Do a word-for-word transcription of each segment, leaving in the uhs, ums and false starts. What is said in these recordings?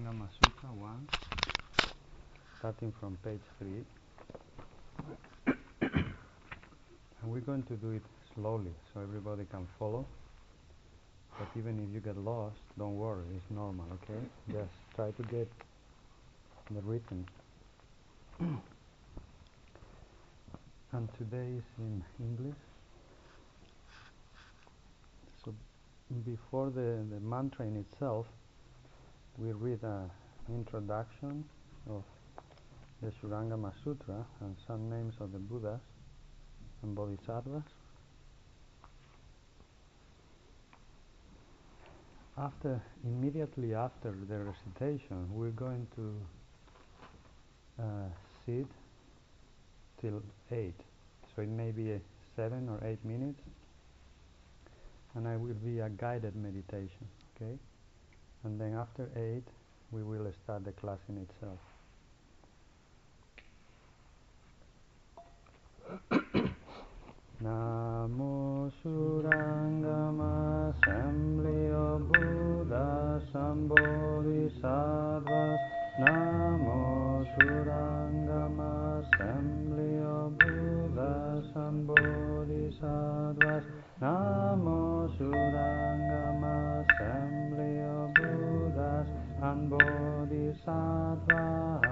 Surangama Sutta one, starting from page three. And we're going to do it slowly so everybody can follow. But even if you get lost, don't worry, it's normal, okay? Just try to get the rhythm. And today is in English. So before the, the mantra in itself, we read an introduction of the Surangama Sutra and some names of the Buddhas and Bodhisattvas. After, immediately after the recitation, we're going to uh, sit till eight. So it may be a seven or eight minutes, and it will be a guided meditation, okay? And then after eight, we will start the class in itself. Namo Surangama Assembly of Buddhas and Bodhisattvas. Namo Surangama Assembly of Buddhas and Bodhisattvas. Namo Surangama Assembly of Buddhas and Bodhisattvas.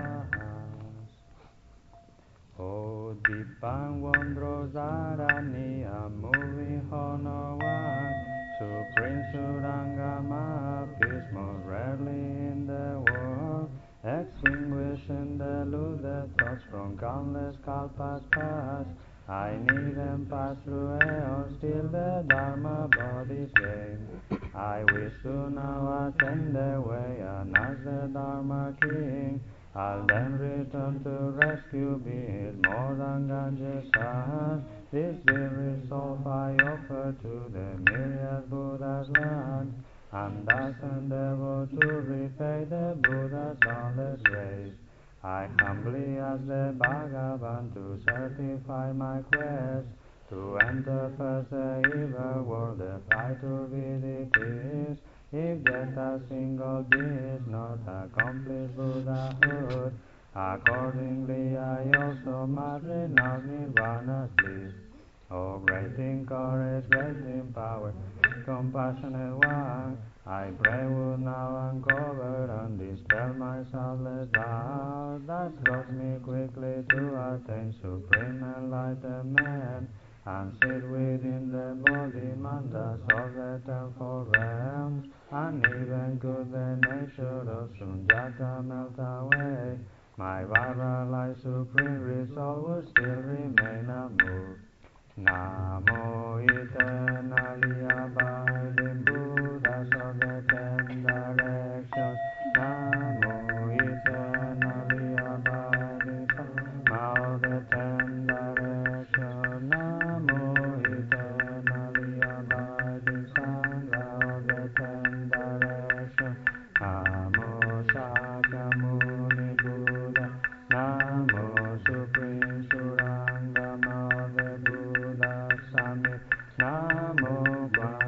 O Dipan Wondros Dharani moving Honor One, Supreme Surangama, peace most rarely in the world, extinguishing the deluded thoughts from countless kalpas past. I need them pass through aeons till the Dharma bodies gain. I wish to now attain the way and as the Dharma King, I'll then return to rescue beings more than Ganges has. This dear resolve I offer to the myriad Buddhas land, and thus endeavor to repay the Buddha's boundless grace. I humbly ask the Bhagavan to certify my quest, to enter first the evil world, the fight to Viditis. If yet a single being is not accomplished Buddhahood, accordingly I also must renounce Nirvana's bliss. O great in courage, great in power, compassionate one, I pray would now uncover and dispel my selfless doubt, thus cause me quickly to attain supreme enlightenment, and sit within the Bodhimandas of the tenfold realms. And even could the nature of Sunjata melt away, my Vajra-like supreme resolve would still remain unmoved. Namo eternally abiding Buddhas of the ten directions. Namo eternally abiding Sama of the ten directions. Namo eternally abiding Sangha of the ten directions. Namo Shakyamuni Buddha. Namo Supreme Surangama of the Buddha Summit. Namo Kwan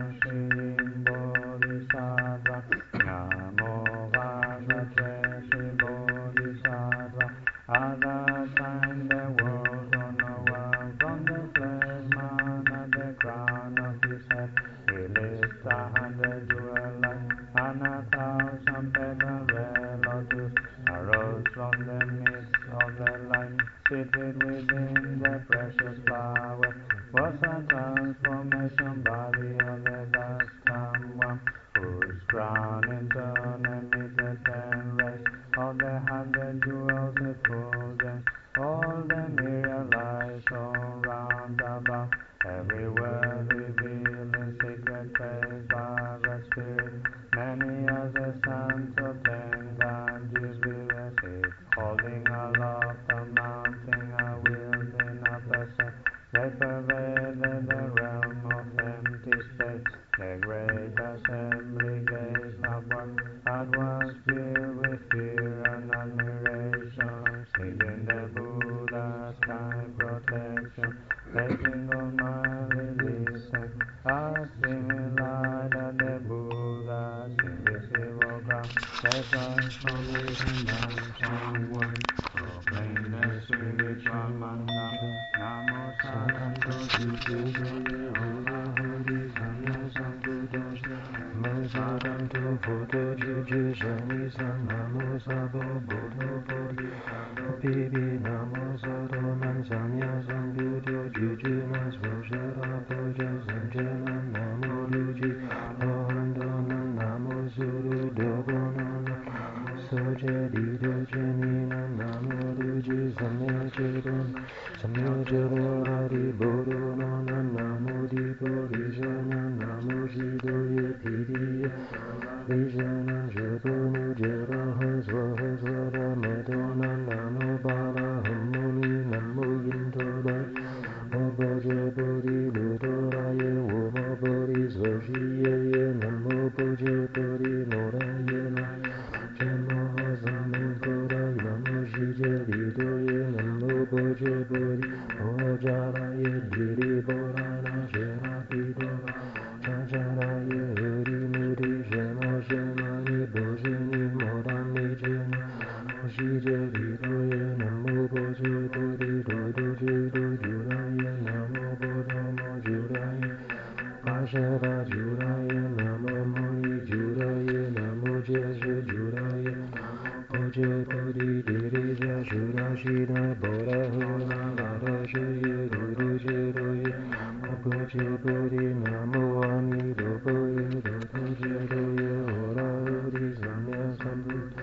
someone, proclaim the spiritual mantra. Namo Saranto Sujudoye Ora Hari Samya Sambuddhasya. Namo Saranto Photo Juju Shani Sam. Namo Sabo Bodho Bodhi Bibi. Namo Saranam Samya Sambuddho Juju Nas Voshara Boja Sanjana. Namo Ruji Ahandanam. Namo Suru Dobonana. Soja Dido Janina. Namo Ruji Samya Chedan. Samya Chedan Bodho Nana. Namo Dipo Rishana. Namo Shidoye Pidiya Rishana. Jabonu Jaraha Swaha Swara Madana. Namo Bala Hamoni. Namo Yintoda Namo Jabori Ludoraya Woma Bori Swashiye. Namo Bojabori Norayana. Jamo Hasamangoraya. Namo Shijadidoye. Namo Bojabori Mojaraya Diri Borana Sherapido Chajaraya Hari Muri Shema Shemani Bojani Morani Jena Shijadidoye. Namo Bojabori Dodo Judo Juraya. Namo Bodhamo Juraya Vashara Juraya. Namo Moni Juraya. Namo Jesha Juraya. Bojabori Diri Jashura Shida Bora Hora Vara Shaya Guru Jiroye. Bojabori Namo Ami Doboye Dodo Jiroye Ora Hori Samya Sambuddha.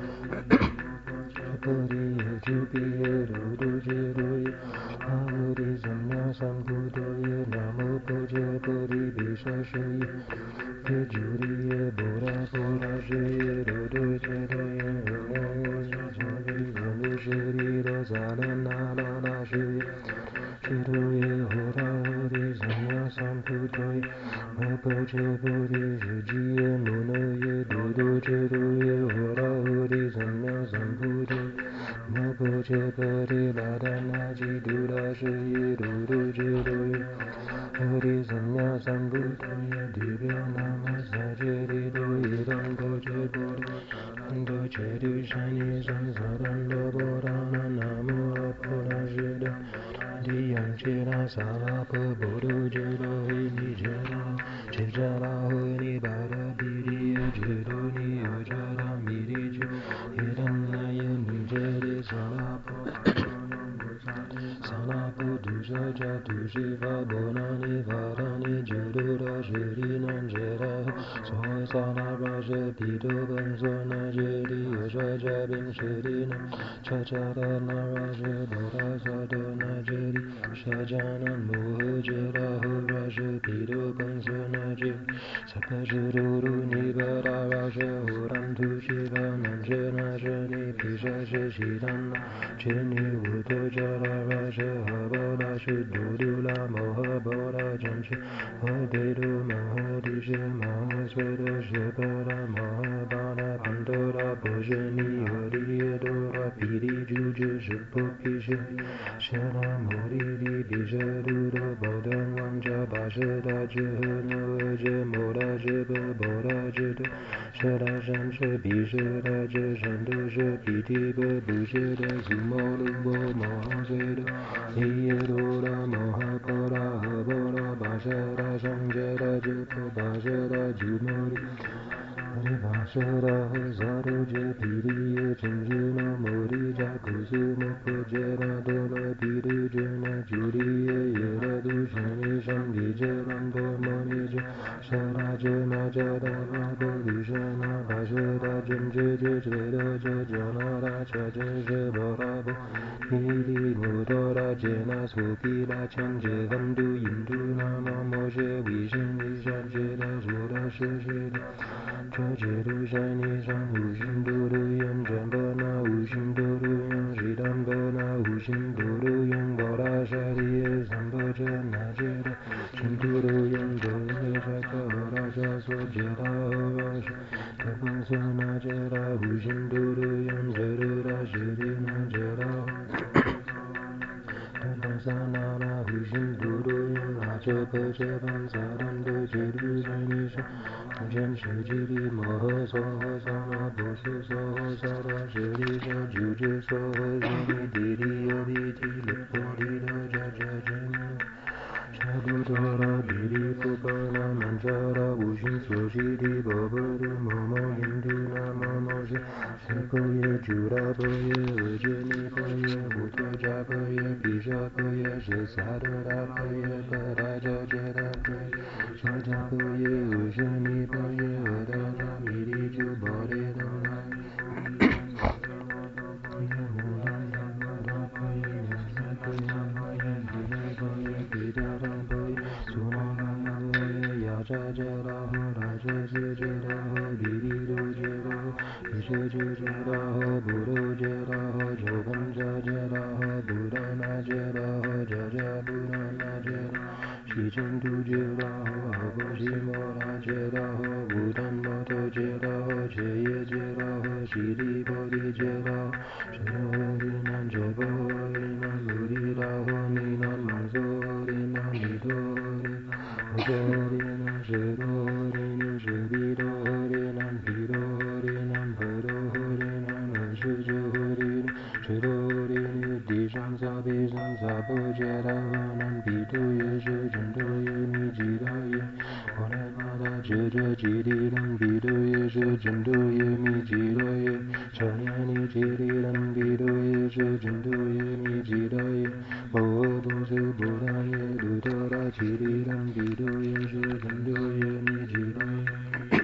Bojabori Jubiye Dodo Jiroye Ahuri Samya Sambuddhoye. Namo Bojabori Vishashaye Vijuriye Bora Bora Shaya Dodo Jiroye Ora Hori Samya Salana Shaya Jiroye Ora Hori Samya Sambuddhoye. Bojabori Jujiye Munoye Dodo Jiroye Ora Hori Samya Sambuddhoye. Bojabori Ladanaji Dura Shaya Dodo Jiroye Hori Samya Sambuddhoye. Divya Nama Sajaridoye Ram Bojabori Ando Chedu Shani Sansaranda Borana. Namo Apura Shida Diyam Chira Salapa Bodho Jira Hini Jira Chijara Hini Bara Biriya Jiruni Ojara Miriju Hiram Nayanu Jari Salapa Salapu Dusha Jatu Shiva Bonani Varani Jurura Shirina Jera Soy Salarasha Pito Bansona Jiri Osha Jabin Shirina Chachara Narasha Bora Sadona Jiri Shajanan Moho Jira Horasha Pito Bansona Jiri Sapashururu Nibara Rasha Horantu Shiva Nanjana Shani Pisha Shirana Chini Uto Jara Rasha Habara Shudurula Moha Bora Jansha Hadedu Mahadisha Mahasveda Shepara Mahabana Pandora Bojani Hariyadora Piri Juju Shupopisha Shana Moridi Bijadura Bodhan Vanja Bashada Jahana Vaja Mora Jeba Bora Jada Shada Shansha Bishada Jashanda Pitiba Bushada Sumolubo Mahasveda Iyadora Mahapara Habara Bashara Sanjara Japa Bashara Jumari Vashara Hazaro Japiriya Chanjana Mori Jakusuma Pujara Dola Piru Jana Juriya Yaradu Shani Shangi Jaramba Manija Sharaja Majara Rabba Vishana Vashara Janjaya Jara Jana Raja Jaja Bharaba Niri Mudara Jana Swapila Chanja Vandu Indu Nama Moshe Vishan Vishan Jara Jura Shashira Chajiru Shani San Ushinduru Yan Jambana Ushinduru Yan Shidambana Ushinduru Yan Bora Shariya Sambaja Najera Shinduru Yan Dole Shaka Horaja Swajara Horasha Tapansa Najera Ushinduru Yan Jarura Shirina Jara Tapansanana Ushinduru Yan Raja Paja Pansaran Dojiru Shanisha Jan Shujiri 摩娑萨那波苏娑萨达舍利沙住住娑萨尼地利耶地提利波提多扎扎扎沙布多拉地利波巴那曼扎拉无心所悉地波波多摩摩印度那摩摩舍舍婆耶住拉婆耶阿遮尼婆耶无多扎婆耶毗沙婆耶舍萨多拉婆耶巴达扎扎拉婆耶沙扎婆耶阿舍尼婆耶阿达那弥利住波耶多那扎扎拉吼拉扎斯扎拉吼比利多扎拉吼比舍扎扎拉吼布罗扎拉吼周班扎扎拉吼布达那扎拉吼扎扎布达那扎拉西真都扎拉吼阿波西摩拉扎拉吼布丹摩托扎拉吼切耶扎拉吼西利波提扎拉吼舍罗里南遮波里南卢里拉吼尼南蒙索里南弥陀里我这里南舍多里南舍比多里南毗多里南婆多里南南舍遮里南舍多里尼地上萨比上萨婆伽拉诃南毗多耶舍真多耶弥吉达耶我来巴达遮遮吉利南毗多耶舍真多耶弥吉达耶舍耶尼吉利南毗多耶舍真多耶弥吉达耶摩诃波瑟波达耶卢多拉吉利南毗多耶舍真多耶弥吉达耶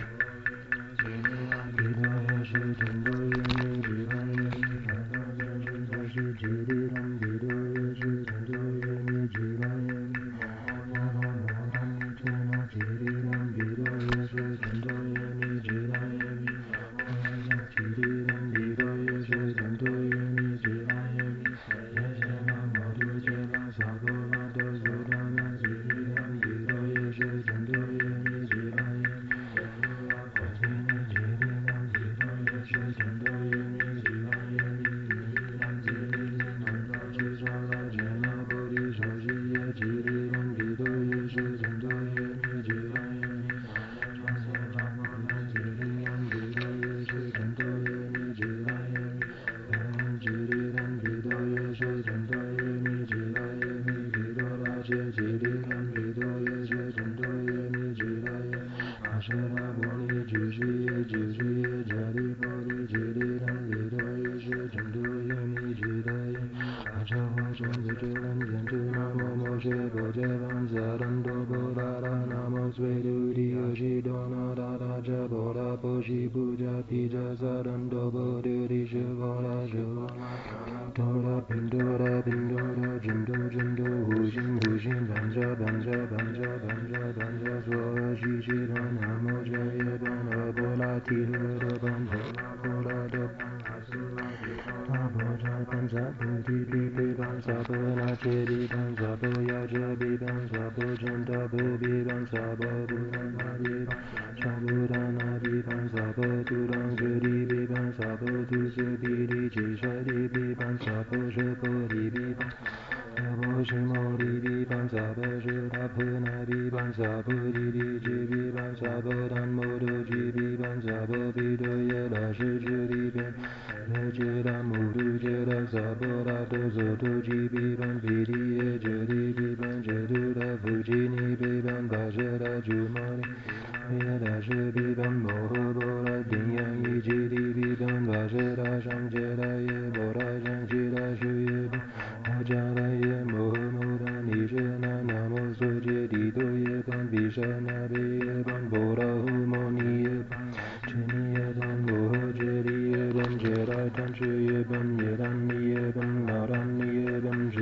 毗多耶舍真多耶弥吉达耶是吉利南毗多耶舍真多耶弥吉达耶那那摩达尼遮那吉利南毗多耶舍真多耶弥吉达耶吉利南毗多耶舍真多耶弥吉达耶耶舍那摩多揭拉萨婆拉多苏达那吉利南毗多耶舍真多耶弥吉达耶我吉尼吉利南毗多耶舍真多耶弥吉达耶南吉利南拉智沙拉揭那波提说悉耶吉利南毗多耶舍真多耶弥吉达耶传sé扎摩南吉利南毗多耶舍真多耶弥吉达耶南吉利南毗多耶舍真多耶弥吉达耶弥毗多拉揭吉利南毗多耶舍真多耶弥吉达耶阿舍那波尼居士耶居士耶迦利波提吉利南毗多耶舍真多耶弥吉达耶阿舍华真不遮南坚持那摩摩舍波揭班萨埵多波达拉那摩sve杜提阿悉多那达达遮波达波悉布迦毗迦萨埵多波丢提舍波拉舍多拉宾多拉宾多拉真多真多呼心呼心班扎班扎班扎班扎班扎娑诃悉悉达那摩遮耶班阿波拉提诃多班婆拉婆拉多班阿苏拉那婆扎班扎菩提毗毗班萨婆那揭毗班萨婆呀遮毗班萨婆真达婆毗班萨婆布达那毗班萨婆达那毗班萨婆图当舍利毗班萨婆图舍毗利吉舍利毗班萨婆舍婆利毗班萨婆悉摩利毗班萨婆舍达婆那毗班萨婆利利吉毗班萨婆檀摩多吉毗班萨婆毗多耶拉舍遮利毗耶揭达摩度揭达萨婆拉多娑多吉毗班毗利耶遮利毗班遮度达夫吉尼毗班巴舍达朱摩利耶达舍毗班摩诃波拉丁央依吉利毗班巴舍达上揭达耶波拉上揭达舍耶班阿迦达耶摩诃摩达尼舍那那摩梭揭谛多耶班毗舍那比耶班波拉呼摩尼耶班遮尼耶班摩诃遮利耶班遮达檀舍耶班耶檀尼耶班那檀尼耶班舍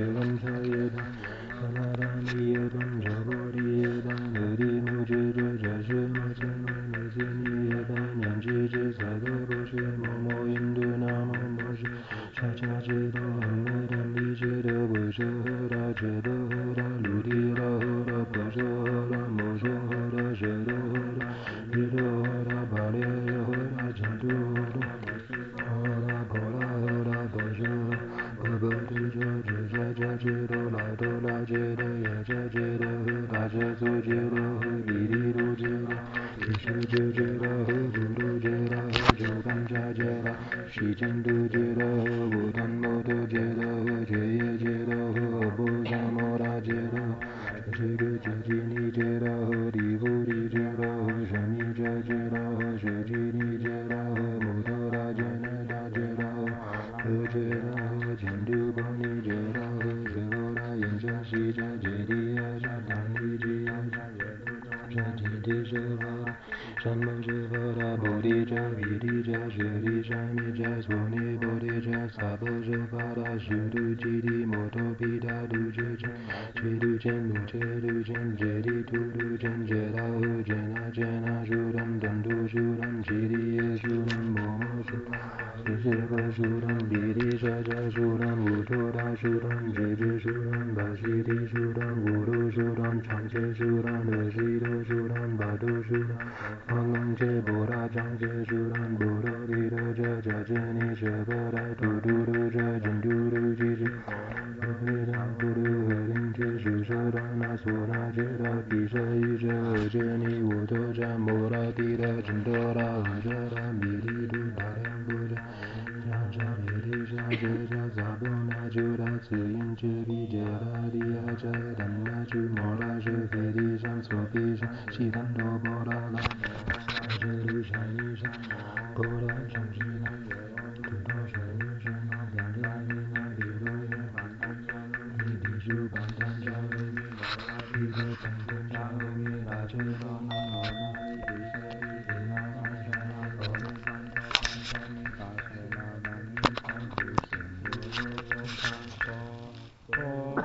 西真度觉罗诃，波檀摩多揭罗诃，觉耶揭罗诃，波萨摩达揭罗诃，这个这吉尼揭罗诃，离菩提揭罗诃，舍密遮揭罗诃，舍吉尼揭罗诃，摩多达揭那达揭罗诃，诃揭罗诃，犍度波尼揭罗诃，舍波达延遮西遮揭帝耶遮达尼揭耶遮揭帝舍波达山摩舍波达菩提遮毗提遮舍利舍密遮娑尼菩提遮萨婆舍波达须度吉帝摩多毗达度觉真觉度真如觉度真觉帝图度真觉大诃觉那觉那殊怛等度殊怛吉帝耶殊怛摩摩殊是是佛殊怛毗提舍遮殊怛无多大殊怛觉知殊怛巴悉提殊怛无度殊怛长切殊怛阿悉多殊怛巴度殊怛方刚切波达长切殊怛波罗毗多遮迦遮尼舍波达图图图遮真图图吉遮波毗达波罗诃林切殊舍达那娑那揭达毗舍夷遮阿遮尼我多遮摩拉毗达真多达阿遮达弥利度达达波遮迦遮毗提舍遮迦萨婆那遮达次因遮毗遮达利亚遮怛那遮摩拉舍非提山所毗山悉檀多波达拉遮卢舍尼舍波达长须那图多舍卢舍那两遮尼那毗多舍尼毗输盘檀舍利毗多盘檀舍利达遮多那摩那利毗舍利毗那盘舍那波罗盘多盘舍尼达舍那达尼盘毗舍波罗罗盘舍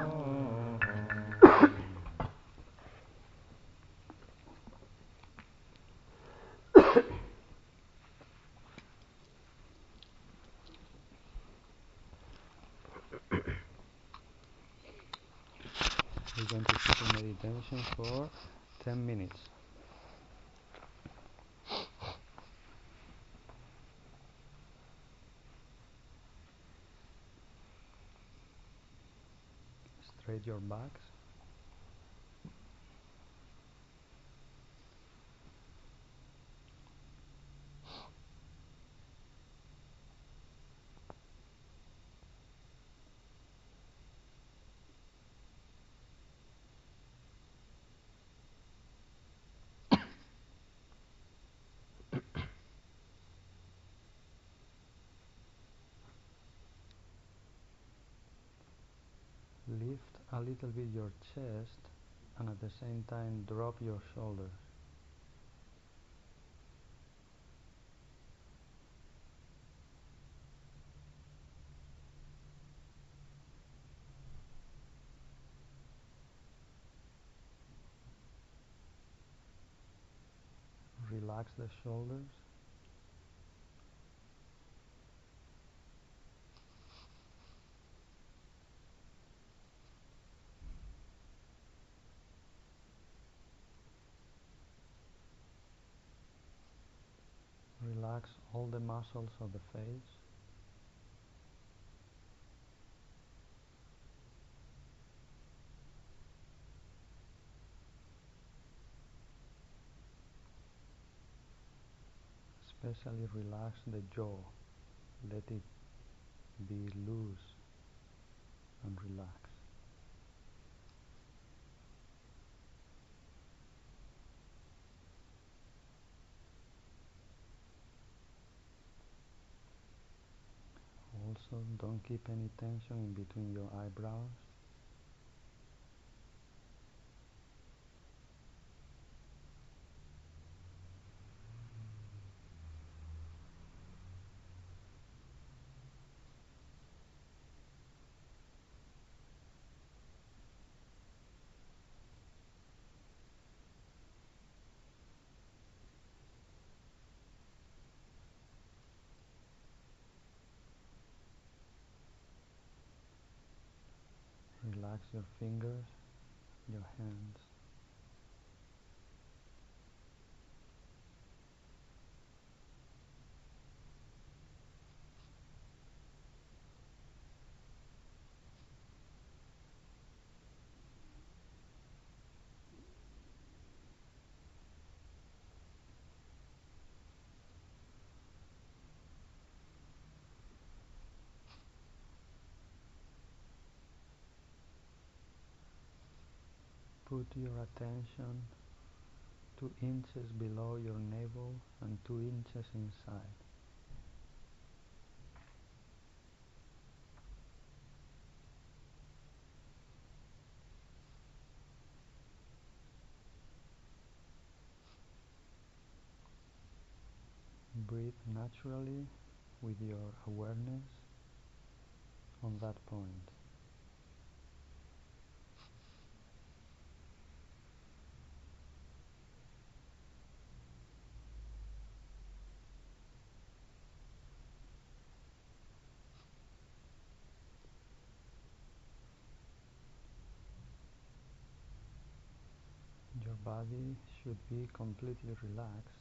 We're going to sit in meditation for ten minutes. Straight your backs. Lift a little bit your chest and at the same time drop your shoulders. Relax the shoulders. Relax all the muscles of the face. Especially relax the jaw. Let it be loose and relax. Also, don't keep any tension in between your eyebrows. Relax your fingers, your hands. Put your attention two inches below your navel and two inches inside. Breathe naturally with your awareness on that point. Your body should be completely relaxed,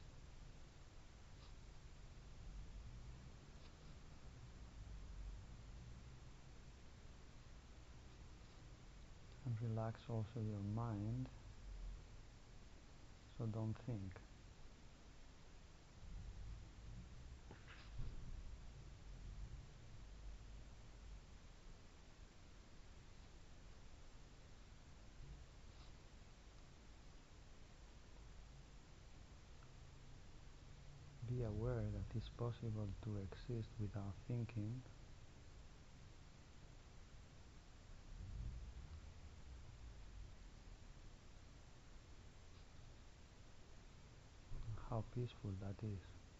and relax also your mind, so don't think. Be aware that it's possible to exist without thinking, how peaceful that is.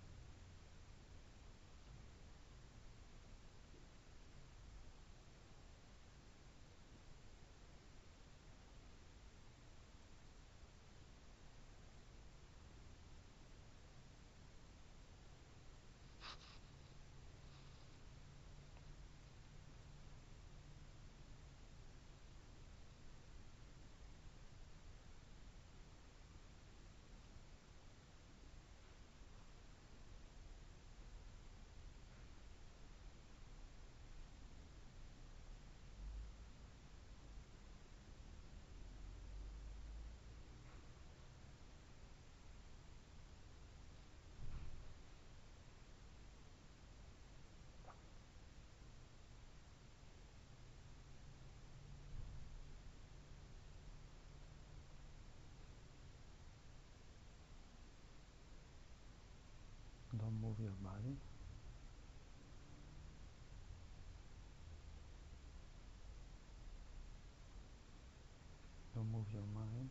Don't move your body. Don't move your mind.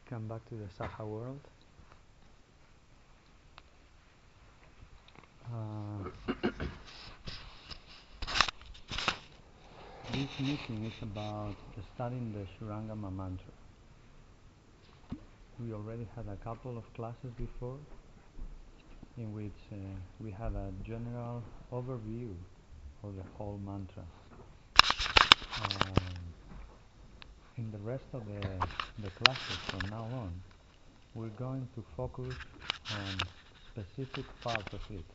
come back to the Saha world. Uh, this meeting is about studying the Shurangama mantra. We already had a couple of classes before in which uh, we had a general overview of the whole mantra. Um, in the rest of the, the classes from now on, we're going to focus on specific parts of it.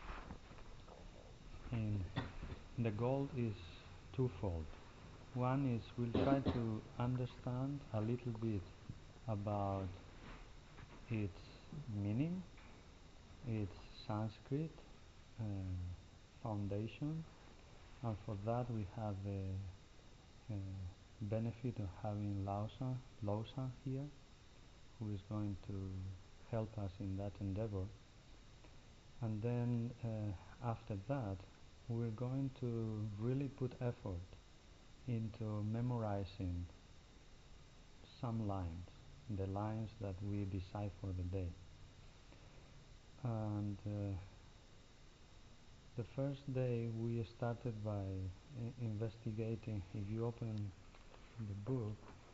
And the goal is twofold. One is we'll try to understand a little bit about its meaning, its Sanskrit uh, foundation, and for that we have the uh, benefit of having Lausa, Lausa here, who is going to help us in that endeavor. And then uh, after that, we're going to really put effort into memorizing some lines, the lines that we decide for the day. And uh, the first day we started by I- investigating. If you open the book,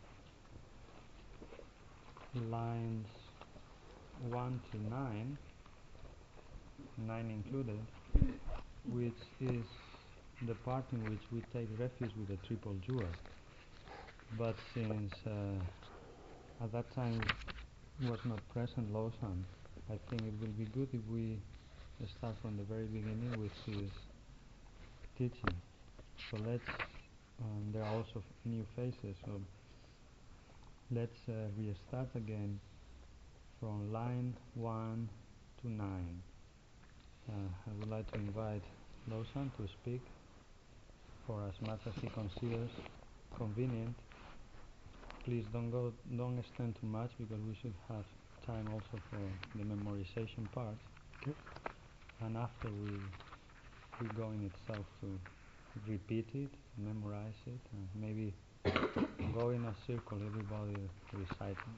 lines one to nine, nine included, which is the part in which we take refuge with the triple jewel. But since uh, at that time was not present Lawson, I think it will be good if we start from the very beginning with his teaching. So let's, um, there are also new faces, so let's uh, restart again from line one to nine. Uh, I would like to invite Lawson to speak for as much as he considers convenient. Please don't go, don't extend too much because we should have time also for the memorization part. Okay. And after we we go in itself to repeat it, memorize it, and maybe go in a circle, everybody reciting.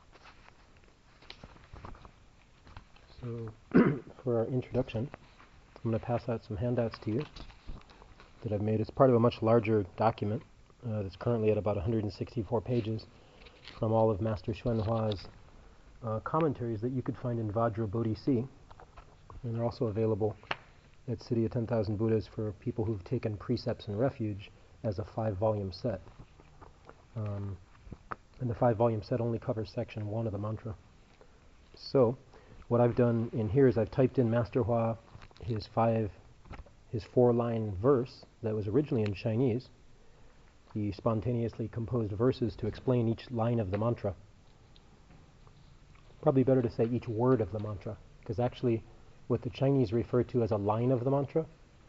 So, for our introduction, I'm going to pass out some handouts to you that I've made as part of a much larger document uh, that's currently at about one hundred sixty-four pages from all of Master Xuanhua's uh, commentaries that you could find in Vajra Bodhisi, and they're also available at City of ten thousand Buddhas for people who've taken Precepts and Refuge as a five-volume set. Um, and the five-volume set only covers section one of the mantra. So, what I've done in here is I've typed in Master Hua, his five, his four-line verse that was originally in Chinese. He spontaneously composed verses to explain each line of the mantra. Probably better to say each word of the mantra, because actually what the Chinese refer to as a line of the mantra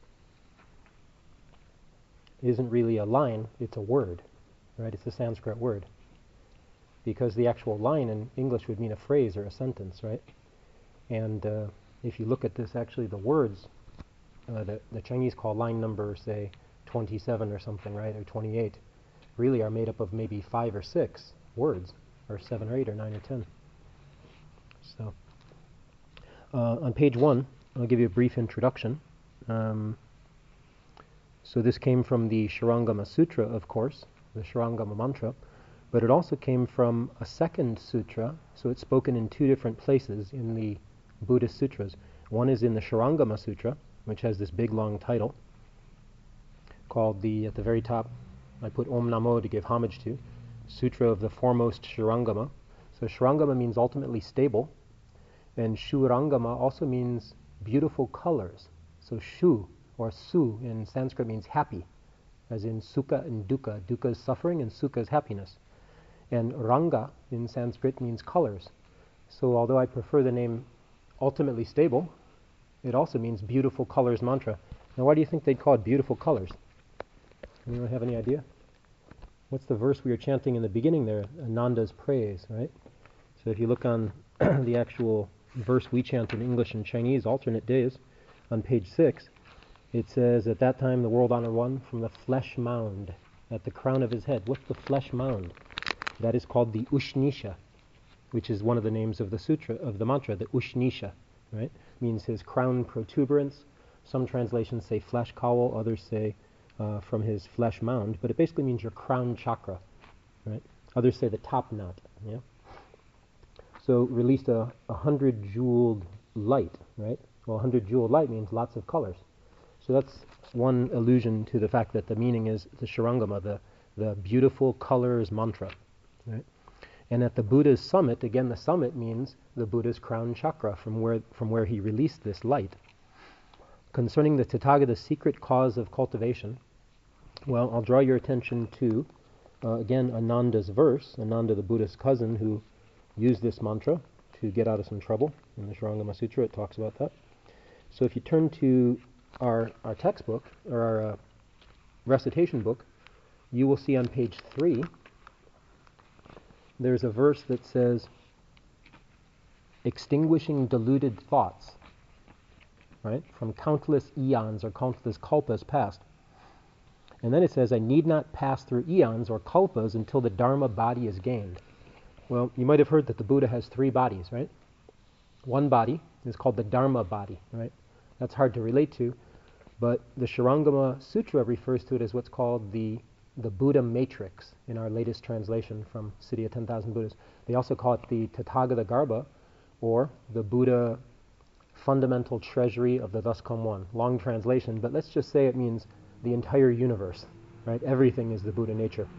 isn't really a line, it's a word, right? It's a Sanskrit word. Because the actual line in English would mean a phrase or a sentence, right? And uh, if you look at this, actually the words uh, that the Chinese call line number, say, twenty-seven or something, right, or twenty-eight, really are made up of maybe five or six words, or seven or eight or nine or ten. So, uh, on page one, I'll give you a brief introduction. Um, so this came from the Shurangama Sutra, of course, the Shurangama mantra, but it also came from a second sutra, so it's spoken in two different places in the Buddhist sutras. One is in the Shurangama Sutra, which has this big long title, called the, at the very top, I put Om Namo to give homage to, Sutra of the Foremost Shurangama. So Shurangama means ultimately stable, and Shurangama also means beautiful colors. So Shu, or Su in Sanskrit means happy, as in Sukha and Dukkha. Dukkha is suffering and Sukha is happiness. And Ranga in Sanskrit means colors. So although I prefer the name ultimately stable, it also means beautiful colors mantra. Now why do you think they'd call it beautiful colors? Anyone have any idea? What's the verse we were chanting in the beginning there? Ananda's praise, right? So if you look on the actual verse we chant in English and Chinese alternate days, on page six, it says, at that time the world honor one from the flesh mound at the crown of his head. What's the flesh mound? That is called the Ushnisha. which is one of the names of the sutra, of the mantra, the Ushnisha, right? Means his crown protuberance. Some translations say flesh cowl, others say uh, from his flesh mound, but it basically means your crown chakra, right? Others say the top knot, yeah? So released a, a hundred jeweled light, right? Well, a hundred jeweled light means lots of colors. So that's one allusion to the fact that the meaning is the Shurangama, the, the beautiful colors mantra, right? And at the Buddha's summit, again, the summit means the Buddha's crown chakra, from where from where he released this light. Concerning the Tathagata's secret cause of cultivation, well, I'll draw your attention to, uh, again, Ananda's verse, Ananda, the Buddha's cousin, who used this mantra to get out of some trouble. In the Shurangama Sutra, it talks about that. So if you turn to our, our textbook, or our uh, recitation book, you will see on page three, there's a verse that says, extinguishing deluded thoughts, right, from countless eons or countless kalpas past. And then it says, I need not pass through eons or kalpas until the Dharma body is gained. Well, you might have heard that the Buddha has three bodies, right? One body is called the Dharma body, right? That's hard to relate to, but the Shurangama Sutra refers to it as what's called the the Buddha matrix in our latest translation from City of ten thousand Buddhas. They also call it the Tathagata Garbha, or the Buddha fundamental treasury of the Thus Come One. Long translation, but let's just say it means the entire universe, right? Everything is the Buddha nature.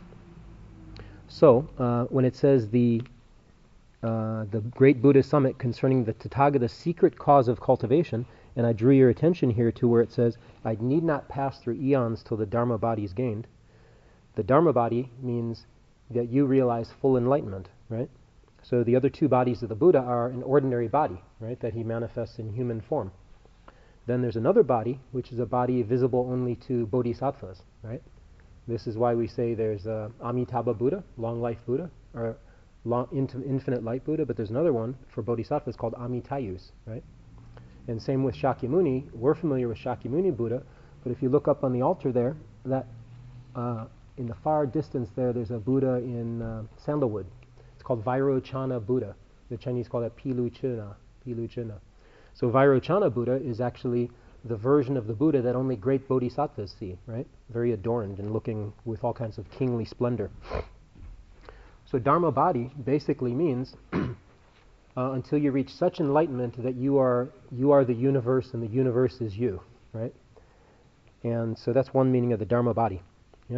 So, uh, when it says the uh, the Great Buddha Summit concerning the Tathagata's secret cause of cultivation, and I drew your attention here to where it says, I need not pass through eons till the Dharma body is gained. The Dharma body means that you realize full enlightenment, right? So the other two bodies of the Buddha are an ordinary body, right, that he manifests in human form. Then there's another body, which is a body visible only to bodhisattvas, right? This is why we say there's uh, Amitabha Buddha, long life Buddha, or long, infinite light Buddha, but there's another one for bodhisattvas called Amitayus, right? And same with Shakyamuni. We're familiar with Shakyamuni Buddha, but if you look up on the altar there, that uh, in the far distance there, there's a Buddha in uh, sandalwood. It's called Vairochana Buddha. The Chinese call it Piluchana. Piluchana. So Vairochana Buddha is actually the version of the Buddha that only great bodhisattvas see, right? Very adorned and looking with all kinds of kingly splendor. So Dharma body basically means uh, until you reach such enlightenment that you are you are the universe and the universe is you, right? And so that's one meaning of the Dharma body. Yeah.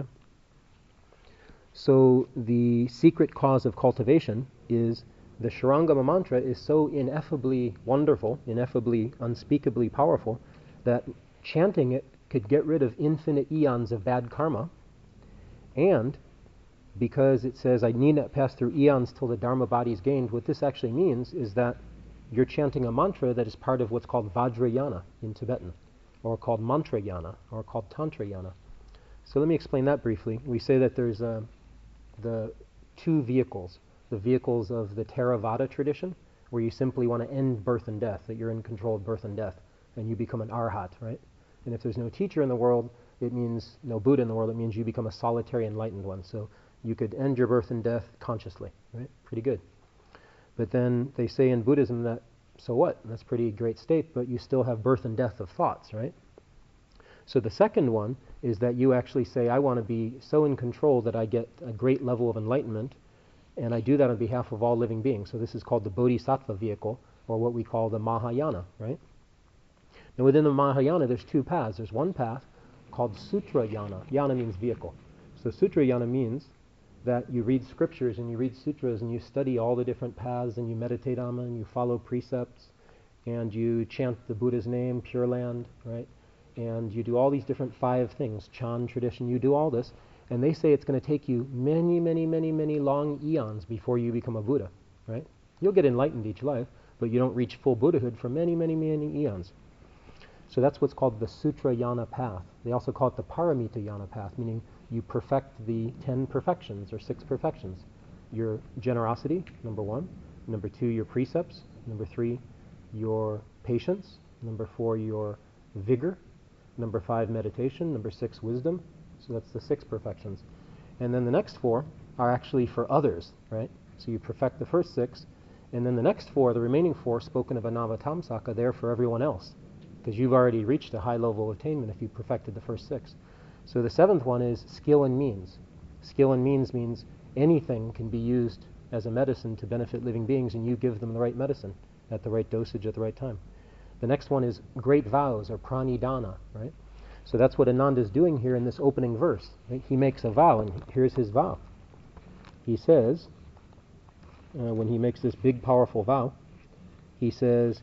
So the secret cause of cultivation is the Shurangama mantra is so ineffably wonderful, ineffably, unspeakably powerful, that chanting it could get rid of infinite eons of bad karma. And because it says, I need not pass through eons till the Dharma body is gained, what this actually means is that you're chanting a mantra that is part of what's called Vajrayana in Tibetan, or called Mantrayana, or called Tantrayana. So let me explain that briefly. We say that there's uh, the two vehicles, the vehicles of the Theravada tradition, where you simply want to end birth and death, that you're in control of birth and death, and you become an arhat, right? And if there's no teacher in the world, it means no Buddha in the world, it means you become a solitary enlightened one. So you could end your birth and death consciously, right? Pretty good. But then they say in Buddhism that, so what? That's a pretty great state, but you still have birth and death of thoughts, right? So the second one is that you actually say, I want to be so in control that I get a great level of enlightenment, and I do that on behalf of all living beings. So this is called the Bodhisattva vehicle, or what we call the Mahayana, right? Now within the Mahayana, there's two paths. There's one path called Sutrayana. Yana means vehicle. So Sutrayana means that you read scriptures and you read sutras and you study all the different paths and you meditate on them and you follow precepts and you chant the Buddha's name, Pure Land, right? And you do all these different five things, Chan tradition, you do all this, and they say it's going to take you many, many, many, many long eons before you become a Buddha, right? You'll get enlightened each life, but you don't reach full Buddhahood for many, many, many eons. So that's what's called the Sutrayana path. They also call it the Paramitayana path, meaning you perfect the ten perfections or six perfections. Your generosity, number one. Number two, your precepts. Number three, your patience. Number four, your vigor. Number five, meditation. Number six, wisdom. So that's the six perfections. And then the next four are actually for others, right? So you perfect the first six, and then the next four, the remaining four, spoken of Anavatamsaka, there for everyone else, because you've already reached a high level of attainment if you perfected the first six. So the seventh one is skill and means. Skill and means means anything can be used as a medicine to benefit living beings, and you give them the right medicine at the right dosage at the right time. The next one is great vows, or pranidana, right? So that's what Ananda is doing here in this opening verse. Right? He makes a vow, and here's his vow. He says, uh, when he makes this big, powerful vow, he says,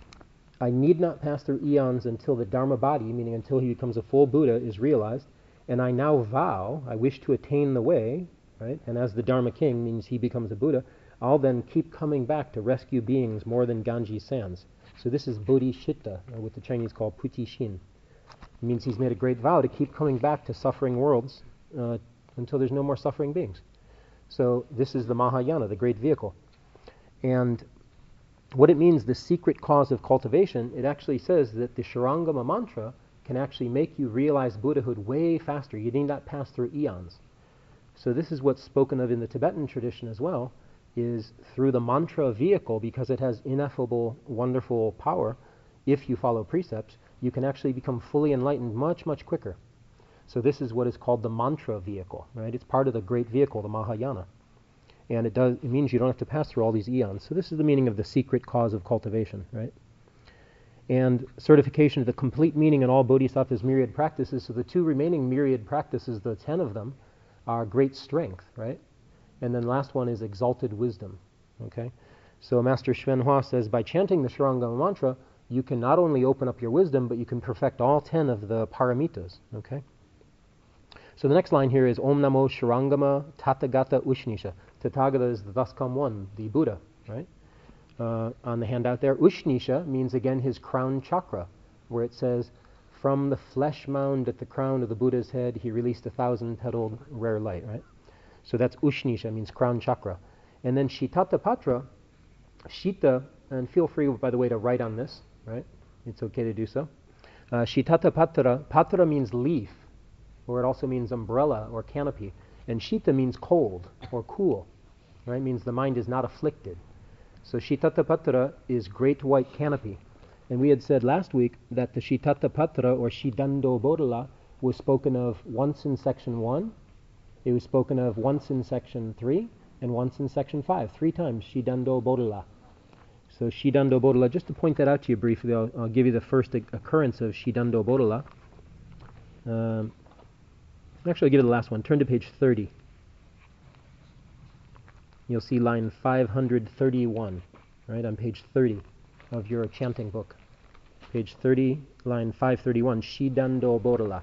I need not pass through eons until the Dharma body, meaning until he becomes a full Buddha, is realized, and I now vow, I wish to attain the way, right? And as the Dharma king means he becomes a Buddha, I'll then keep coming back to rescue beings more than Ganges sands. So this is bodhicitta, or what the Chinese call putishin. It means he's made a great vow to keep coming back to suffering worlds uh, until there's no more suffering beings. So this is the Mahayana, the great vehicle. And what it means, the secret cause of cultivation, it actually says that the Shurangama mantra can actually make you realize Buddhahood way faster. You need not pass through eons. So this is what's spoken of in the Tibetan tradition as well, is through the mantra vehicle, because it has ineffable, wonderful power, if you follow precepts, you can actually become fully enlightened much, much quicker. So this is what is called the mantra vehicle, right? It's part of the great vehicle, the Mahayana. And it does. It means you don't have to pass through all these eons. So this is the meaning of the secret cause of cultivation, right? And certification of the complete meaning in all Bodhisattva's myriad practices. So the two remaining myriad practices, the ten of them, are great strength, right? And then last one is exalted wisdom, okay? So Master Xuan Hua says, by chanting the Shurangama mantra, you can not only open up your wisdom, but you can perfect all ten of the paramitas, okay? So the next line here is Om Namo Shurangama Tathagata Ushnisha. Tathagata is the thus come one, the Buddha, right? Uh, on the handout there, Ushnisha means again his crown chakra, where it says, from the flesh mound at the crown of the Buddha's head, he released a thousand-petaled rare light, right? So that's Ushnisha, means crown chakra. And then Shitatapatra, Shita, and feel free, by the way, to write on this, right? It's okay to do so. Uh, Shitatapatra, patra means leaf, or it also means umbrella or canopy. And Shita means cold or cool, right? It means the mind is not afflicted. So Shitatapatra is great white canopy. And we had said last week that the Shitatapatra or Shidando Bodhala was spoken of once in section one, it was spoken of once in section three, and once in section five, three times Shidando Bodhala. So Shidando Bodhala, just to point that out to you briefly, I'll, I'll give you the first occurrence of Shidando Bodhala. Um, actually, I'll give you the last one. Turn to page thirty. You'll see line five hundred thirty-one, right, on page thirty of your chanting book. Page thirty, line five thirty-one, Shidando Bodhala.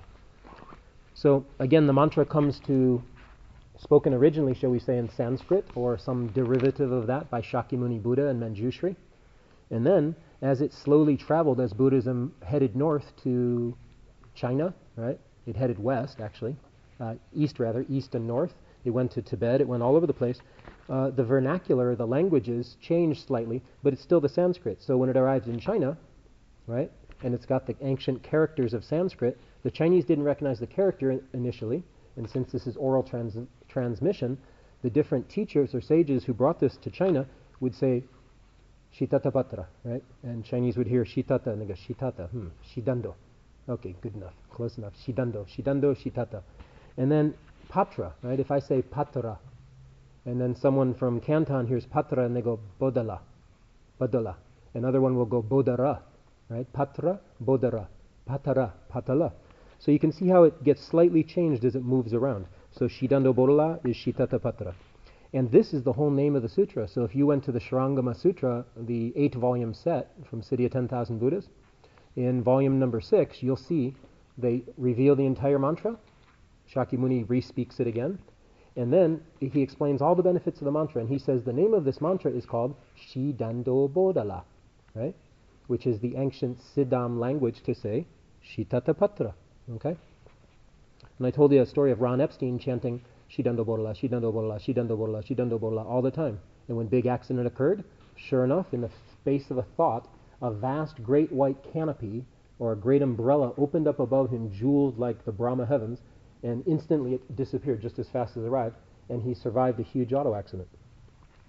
So, again, the mantra comes to, spoken originally, shall we say, in Sanskrit, or some derivative of that by Shakyamuni Buddha and Manjushri. And then, as it slowly traveled, as Buddhism headed north to China, right, it headed west, actually, uh, east rather, east and north. It went to Tibet, it went all over the place. Uh, the vernacular, the languages changed slightly, but it's still the Sanskrit. So when it arrived in China, right, and it's got the ancient characters of Sanskrit, the Chinese didn't recognize the character in- initially, and since this is oral trans- transmission, the different teachers or sages who brought this to China would say, Shitatapatra, right? And Chinese would hear Shitata, and they go, Shitata, hmm, Shidando. Okay, good enough, close enough. Shidando, Shidando, Shitata. And then Patra, right? If I say Patra, and then someone from Canton hears Patra, and they go Bodala, Bodala. Another one will go Bodara, right? Patra, Bodara, Patara, Patala. So you can see how it gets slightly changed as it moves around. So Shidando Bodala is Shitatapatra. And this is the whole name of the sutra. So if you went to the Shurangama Sutra, the eight-volume set from City of ten thousand Buddhas, in volume number six, you'll see they reveal the entire mantra. Shakyamuni re-speaks it again. And then he explains all the benefits of the mantra. And he says the name of this mantra is called Shidando Bodhala, right? Which is the ancient Siddham language to say Shitatapatra, okay? And I told you a story of Ron Epstein chanting Shidando Bodhala, Shidando Bodhala, Shidando Bodhala, Shidando Bodhala all the time. And when big accident occurred, sure enough, in the space of a thought, a vast great white canopy or a great umbrella opened up above him, jeweled like the Brahma heavens, and instantly it disappeared just as fast as it arrived, and he survived a huge auto accident.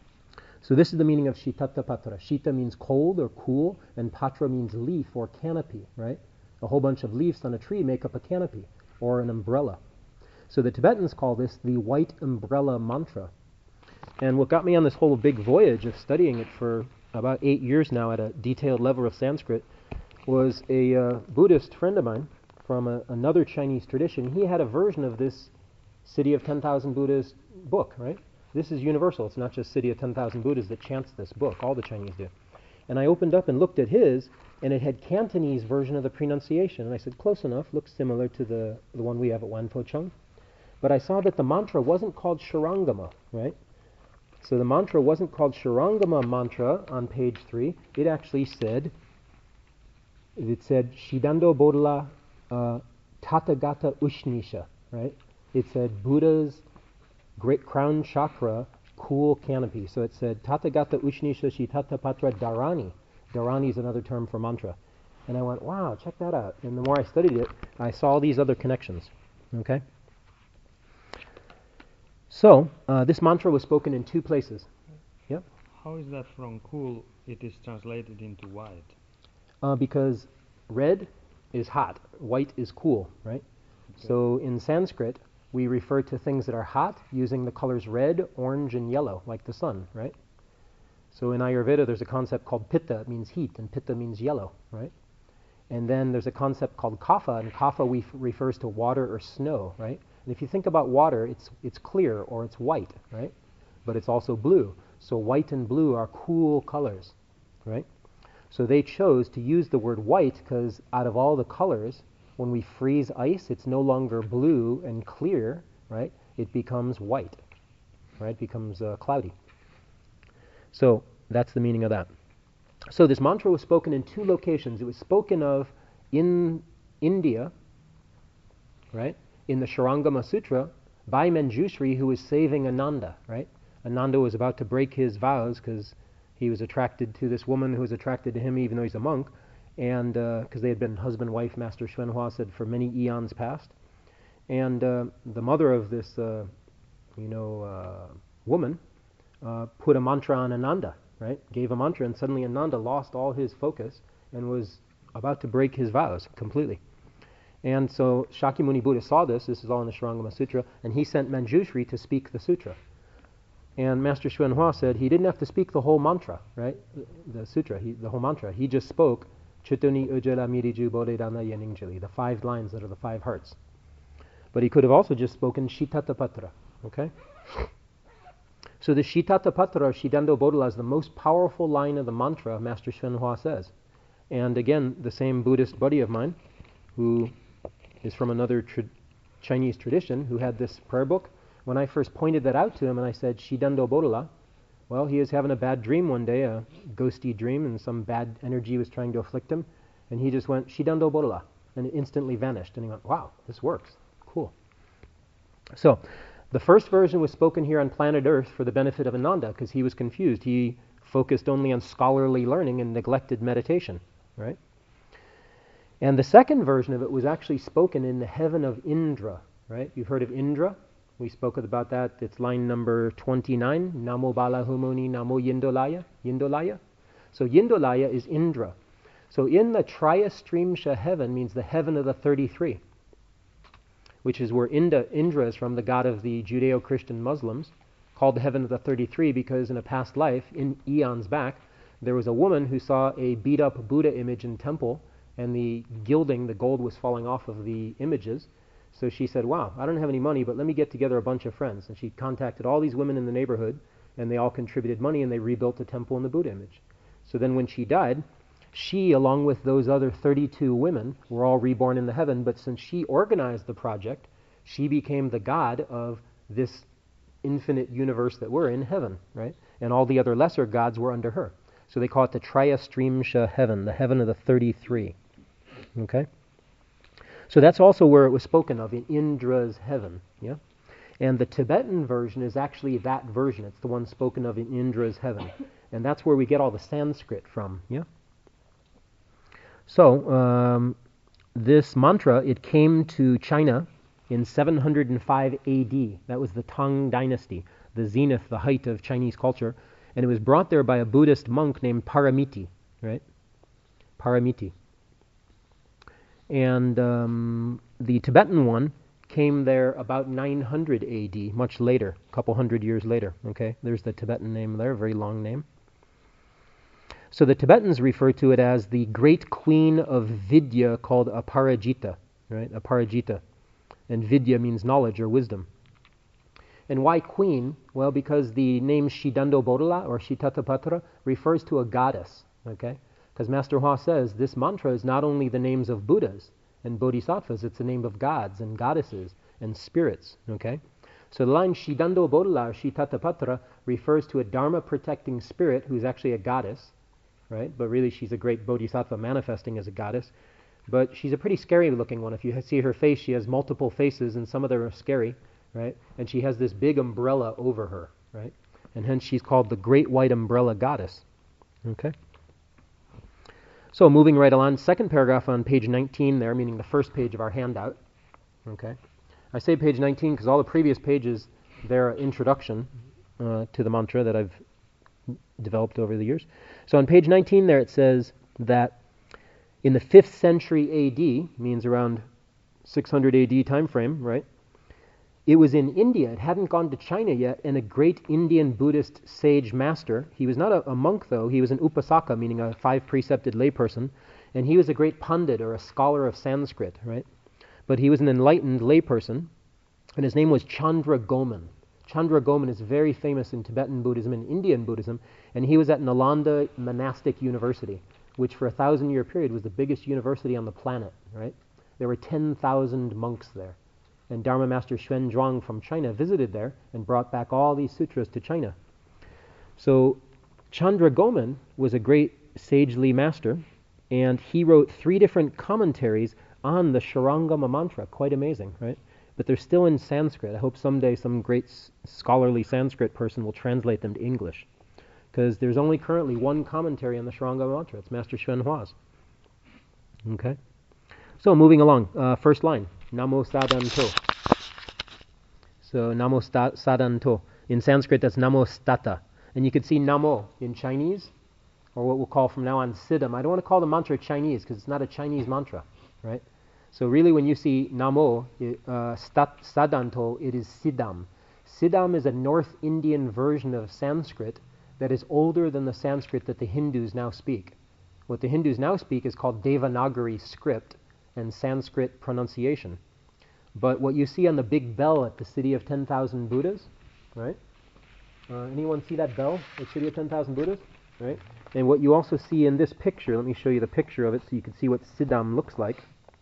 So this is the meaning of Shitata Patra. Shita means cold or cool, and Patra means leaf or canopy, right? A whole bunch of leaves on a tree make up a canopy or an umbrella. So the Tibetans call this the white umbrella mantra. And what got me on this whole big voyage of studying it for about eight years now at a detailed level of Sanskrit was a uh, Buddhist friend of mine from a, another Chinese tradition. He had a version of this City of ten thousand Buddhas book, right? This is universal. It's not just City of ten thousand Buddhas that chants this book. All the Chinese do. And I opened up and looked at his, and it had Cantonese version of the pronunciation. And I said, close enough. Looks similar to the, the one we have at Wanpo-chung. But I saw that the mantra wasn't called Shurangama, right? So the mantra wasn't called Shurangama mantra on page three. It actually said, it said Shidando Bodhala uh, Tathagata Ushnisha, right? It said Buddha's great crown chakra cool canopy. So it said Tathagata Ushnisha Shitata Patra Dharani. Dharani is another term for mantra. And I went, wow, check that out. And the more I studied it, I saw all these other connections. Okay? So, uh, this mantra was spoken in two places. Yep. How is that from cool, it is translated into white? Uh, because red is hot, white is cool, right? Okay. So in Sanskrit, we refer to things that are hot using the colors red, orange, and yellow, like the sun, right? So in Ayurveda, there's a concept called pitta. It means heat, and pitta means yellow, right? And then there's a concept called kapha, and kapha we f- refers to water or snow, right? And if you think about water, it's it's clear or it's white, right? But it's also blue. So white and blue are cool colors, right? So they chose to use the word white because out of all the colors, when we freeze ice, it's no longer blue and clear, right? It becomes white, right? It becomes uh, cloudy. So that's the meaning of that. So this mantra was spoken in two locations. It was spoken of in India, right? In the Shurangama Sutra by Manjushri, who was saving Ananda, right? Ananda was about to break his vows because he was attracted to this woman who was attracted to him even though he's a monk, and because uh, they had been husband-wife, Master Xuanhua said, for many eons past. And uh, the mother of this, uh, you know, uh, woman uh, put a mantra on Ananda, right? Gave a mantra, and suddenly Ananda lost all his focus and was about to break his vows completely. And so Shakyamuni Buddha saw this, this is all in the Shurangama Sutra, and he sent Manjushri to speak the sutra. And Master Xuanhua said he didn't have to speak the whole mantra, right? The, the sutra, he, the whole mantra. He just spoke Chittuni Ujjala Miriju Bodhidana Yeningjali, the five lines that are the five hearts. But he could have also just spoken Shitata Patra, okay? So the Shitata Patra, Shidando Bodhala, is the most powerful line of the mantra, Master Xuanhua says. And again, the same Buddhist buddy of mine, who is from another tra- Chinese tradition, who had this prayer book, when I first pointed that out to him and I said, Shidando Bodhala, well, he was having a bad dream one day, a ghosty dream, and some bad energy was trying to afflict him, and he just went, Shidando Bodhala, and it instantly vanished. And he went, wow, this works. Cool. So, the first version was spoken here on planet Earth for the benefit of Ananda, because he was confused. He focused only on scholarly learning and neglected meditation, right? And the second version of it was actually spoken in the heaven of Indra, right? You've heard of Indra? We spoke about that. It's line number twenty-nine. Namo Balahumuni, Namo Yindolaya. Yindolaya. So Yindolaya is Indra. So in the Triyastrimsha heaven means the heaven of the thirty-three, which is where Inda, Indra is from, the god of the Judeo-Christian Muslims, called the heaven of the thirty-three because in a past life, in eons back, there was a woman who saw a beat-up Buddha image in temple, and the gilding, the gold was falling off of the images. So she said, wow, I don't have any money, but let me get together a bunch of friends. And she contacted all these women in the neighborhood, and they all contributed money, and they rebuilt the temple and the Buddha image. So then when she died, she, along with those other thirty-two women, were all reborn in the heaven, but since she organized the project, she became the god of this infinite universe that we're in, heaven, right? And all the other lesser gods were under her. So they call it the Triyastrimsha heaven, the heaven of the thirty-three. Okay? So that's also where it was spoken of, in Indra's heaven. Yeah, and the Tibetan version is actually that version. It's the one spoken of in Indra's heaven, and that's where we get all the Sanskrit from. Yeah. So um, this mantra, it came to China in seven hundred five A D. That was the Tang Dynasty, the zenith, the height of Chinese culture, And it was brought there by a Buddhist monk named Paramiti, right? Paramiti. And um, the Tibetan one came there about nine hundred A D, much later, a couple hundred years later, okay? There's the Tibetan name there, a very long name. So the Tibetans refer to it as the great queen of Vidya called Aparajita, right? Aparajita. And Vidya means knowledge or wisdom. And why queen? Well, because the name Shidando Bodala or Shitatapatra refers to a goddess, okay? Because Master Hua says this mantra is not only the names of Buddhas and Bodhisattvas, it's the name of gods and goddesses and spirits, okay? So the line Shidando Bodala or Shitatapatra refers to a Dharma-protecting spirit who's actually a goddess, right? But really she's a great Bodhisattva manifesting as a goddess. But she's a pretty scary-looking one. If you see her face, she has multiple faces, and some of them are scary, right? And she has this big umbrella over her, right? And hence she's called the Great White Umbrella Goddess, okay? So moving right along, second paragraph on page nineteen there, meaning the first page of our handout, okay? I say page nineteen because all the previous pages, they're an introduction uh, to the mantra that I've developed over the years. So on page nineteen there it says that in the fifth century A D, means around six hundred A D time frame, right? It was in India, it hadn't gone to China yet, and a great Indian Buddhist sage master, he was not a, a monk though, he was an upasaka, meaning a five-precepted layperson, and he was a great pundit or a scholar of Sanskrit, right? But he was an enlightened layperson, and his name was Chandra Goman. Chandra Goman is very famous in Tibetan Buddhism and Indian Buddhism, and he was at Nalanda Monastic University, which for a thousand-year period was the biggest university on the planet, right? There were ten thousand monks there. And Dharma Master Xuan Zhuang from China visited there and brought back all these sutras to China. So Chandra Goman was a great sagely master, and he wrote three different commentaries on the Shurangama mantra. Quite amazing, right? But they're still in Sanskrit. I hope someday some great s- scholarly Sanskrit person will translate them to English. Because there's only currently one commentary on the Shurangama mantra. It's Master Xuan Hua's. Okay? So moving along, uh, first line. Namo Sadanto. So Namo sta- Sadanto. In Sanskrit, that's Namo Stata. And you could see Namo in Chinese, or what we'll call from now on Siddham. I don't want to call the mantra Chinese because it's not a Chinese mantra, right? So really when you see Namo, uh, stat- Sadanto, it is Siddham. Siddham is a North Indian version of Sanskrit that is older than the Sanskrit that the Hindus now speak. What the Hindus now speak is called Devanagari script and Sanskrit pronunciation. But what you see on the big bell at the City of ten thousand Buddhas, right? Uh, anyone see that bell, the City of ten thousand Buddhas? Right? And what you also see in this picture, let me show you the picture of it so you can see what Siddham looks like.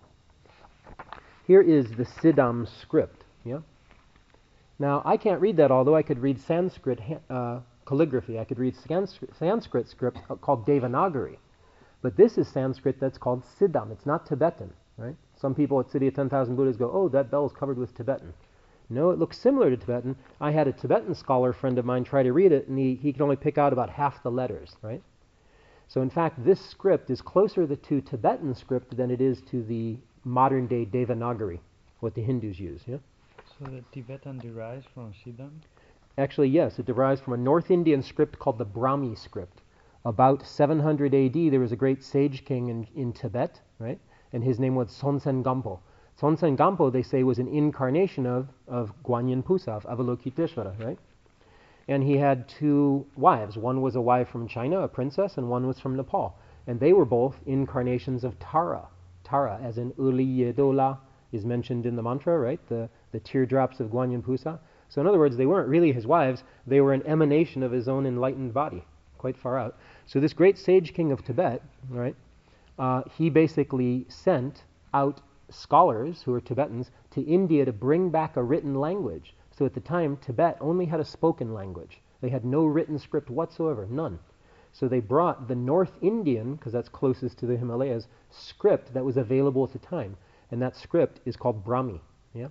Here is the Siddham script, yeah? Now, I can't read that, although I could read Sanskrit uh, calligraphy. I could read Sanskrit, Sanskrit script called Devanagari. But this is Sanskrit that's called Siddham. It's not Tibetan, right? Some people at City of ten thousand Buddhas go, oh, that bell is covered with Tibetan. No, it looks similar to Tibetan. I had a Tibetan scholar friend of mine try to read it, and he, he could only pick out about half the letters, right? So in fact, this script is closer to Tibetan script than it is to the modern-day Devanagari, what the Hindus use, yeah? So the Tibetan derives from Siddham? Actually, yes, it derives from a North Indian script called the Brahmi script. About seven hundred A D, there was a great sage king in, in Tibet, right? And his name was Sonsen Gampo. Sonsen Gampo, they say, was an incarnation of, of Guanyin Pusa, of Avalokiteshvara, right? And he had two wives. One was a wife from China, a princess, and one was from Nepal. And they were both incarnations of Tara. Tara, as in Uli Yedola, is mentioned in the mantra, right? The, the teardrops of Guanyin Pusa. So in other words, they weren't really his wives. They were an emanation of his own enlightened body, quite far out. So this great sage king of Tibet, right? Uh, he basically sent out scholars who were Tibetans to India to bring back a written language. So at the time, Tibet only had a spoken language. They had no written script whatsoever, none. So they brought the North Indian, because that's closest to the Himalayas, script that was available at the time. And that script is called Brahmi. Yeah?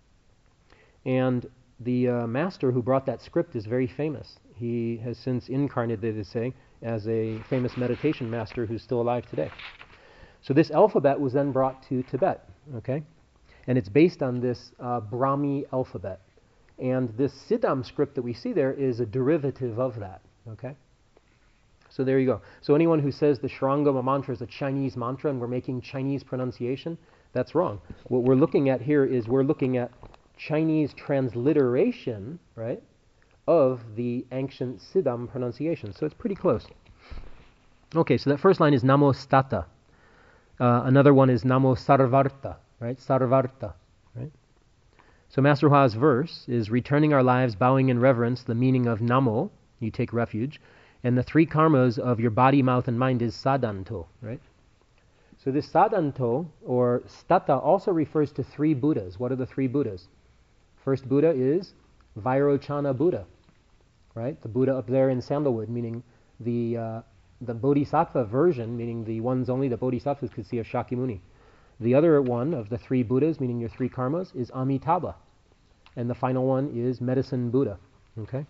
And the uh, master who brought that script is very famous. He has since incarnated, they say, as a famous meditation master who's still alive today. So this alphabet was then brought to Tibet, okay? And it's based on this uh, Brahmi alphabet. And this Siddham script that we see there is a derivative of that, Okay? So there you go. So anyone who says the Shurangama mantra is a Chinese mantra and we're making Chinese pronunciation, that's wrong. What we're looking at here is we're looking at Chinese transliteration, right, of the ancient Siddham pronunciation. So it's pretty close. Okay, so that first line is Namo Stata. Uh, another one is Namo Sarvarta, right? Sarvarta, right? So Master Hua's verse is returning our lives, bowing in reverence, the meaning of Namo, you take refuge, and the three karmas of your body, mouth, and mind is Sadanto, right? So this Sadanto, or Stata, also refers to three Buddhas. What are the three Buddhas? First Buddha is Vairochana Buddha, right? The Buddha up there in Sandalwood, meaning the uh, the Bodhisattva version, meaning the ones only the Bodhisattvas could see of Shakyamuni. The other one of the three Buddhas, meaning your three karmas, is Amitabha. And the final one is Medicine Buddha. Okay?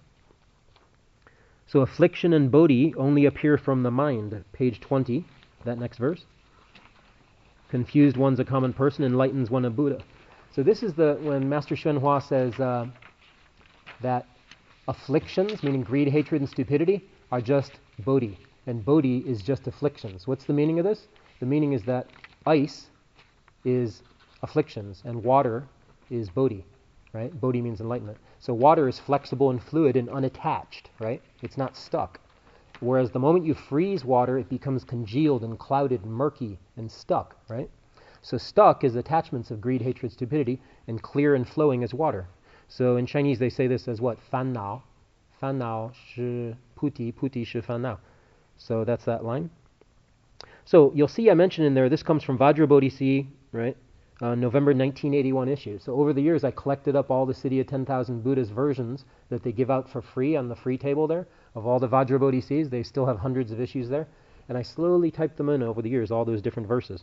So affliction and bodhi only appear from the mind. Page twenty, that next verse. Confused one's a common person, enlightens one a Buddha. So this is the, when Master Xuan Hua says uh, that afflictions, meaning greed, hatred, and stupidity, are just bodhi. And bodhi is just afflictions. What's the meaning of this? The meaning is that ice is afflictions and water is bodhi, right? Bodhi means enlightenment. So water is flexible and fluid and unattached, right? It's not stuck. Whereas the moment you freeze water, it becomes congealed and clouded, murky, and stuck, right? So stuck is attachments of greed, hatred, stupidity, and clear and flowing as water. So in Chinese they say this as what? Fan nao. Fan nao shi puti, puti shi fan nao. So that's that line. So you'll see I mentioned in there, this comes from Vajrabodhi, right? Uh, November nineteen eighty-one issue. So over the years I collected up all the City of ten thousand Buddhas versions that they give out for free on the free table there of all the Vajrabodhi. They still have hundreds of issues there. And I slowly typed them in over the years, all those different verses.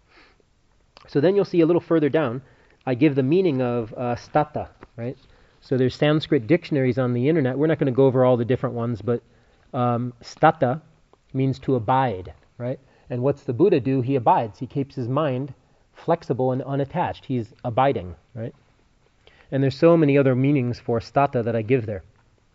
So then you'll see a little further down, I give the meaning of uh, stata, right? So there's Sanskrit dictionaries on the internet. We're not going to go over all the different ones, but um, stata means to abide, right? And what's the Buddha do? He abides. He keeps his mind flexible and unattached. He's abiding, right? And there's so many other meanings for stata that I give there.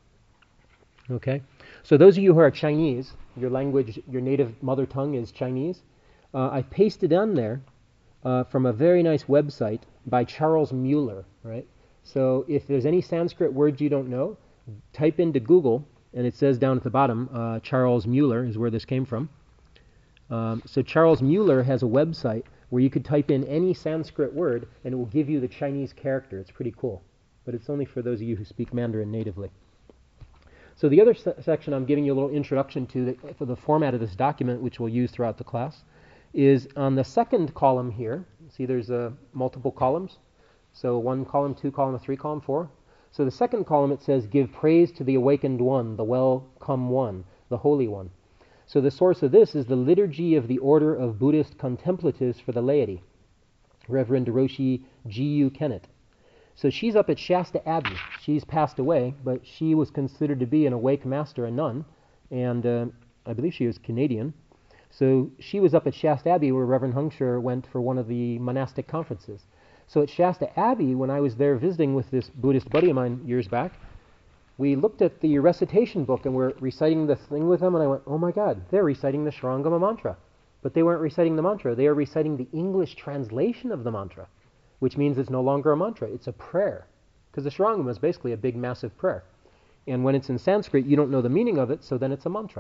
Okay? So those of you who are Chinese, your language, your native mother tongue is Chinese, uh, I pasted on there uh, from a very nice website by Charles Mueller, right? So if there's any Sanskrit words you don't know, type into Google, and it says down at the bottom, uh, Charles Mueller is where this came from. Um, so Charles Mueller has a website where you could type in any Sanskrit word, and it will give you the Chinese character. It's pretty cool. But it's only for those of you who speak Mandarin natively. So the other se- section I'm giving you a little introduction to the, for the format of this document, which we'll use throughout the class, is on the second column here. See, there's uh, multiple columns. So one column, two column, three column, four. So the second column, it says, give praise to the awakened one, the welcome one, the holy one. So the source of this is the Liturgy of the Order of Buddhist Contemplatives for the Laity, Reverend Roshi G U Kennett. So she's up at Shasta Abbey. She's passed away, but she was considered to be an awake master, a nun, and uh, I believe she was Canadian. So she was up at Shasta Abbey where Reverend Hengshi went for one of the monastic conferences. So at Shasta Abbey, when I was there visiting with this Buddhist buddy of mine years back, we looked at the recitation book and we're reciting the thing with them, and I went, oh my God, they're reciting the Shurangama mantra. But they weren't reciting the mantra. They are reciting the English translation of the mantra, which means it's no longer a mantra. It's a prayer. Because the Shurangama is basically a big, massive prayer. And when it's in Sanskrit, you don't know the meaning of it, so then it's a mantra.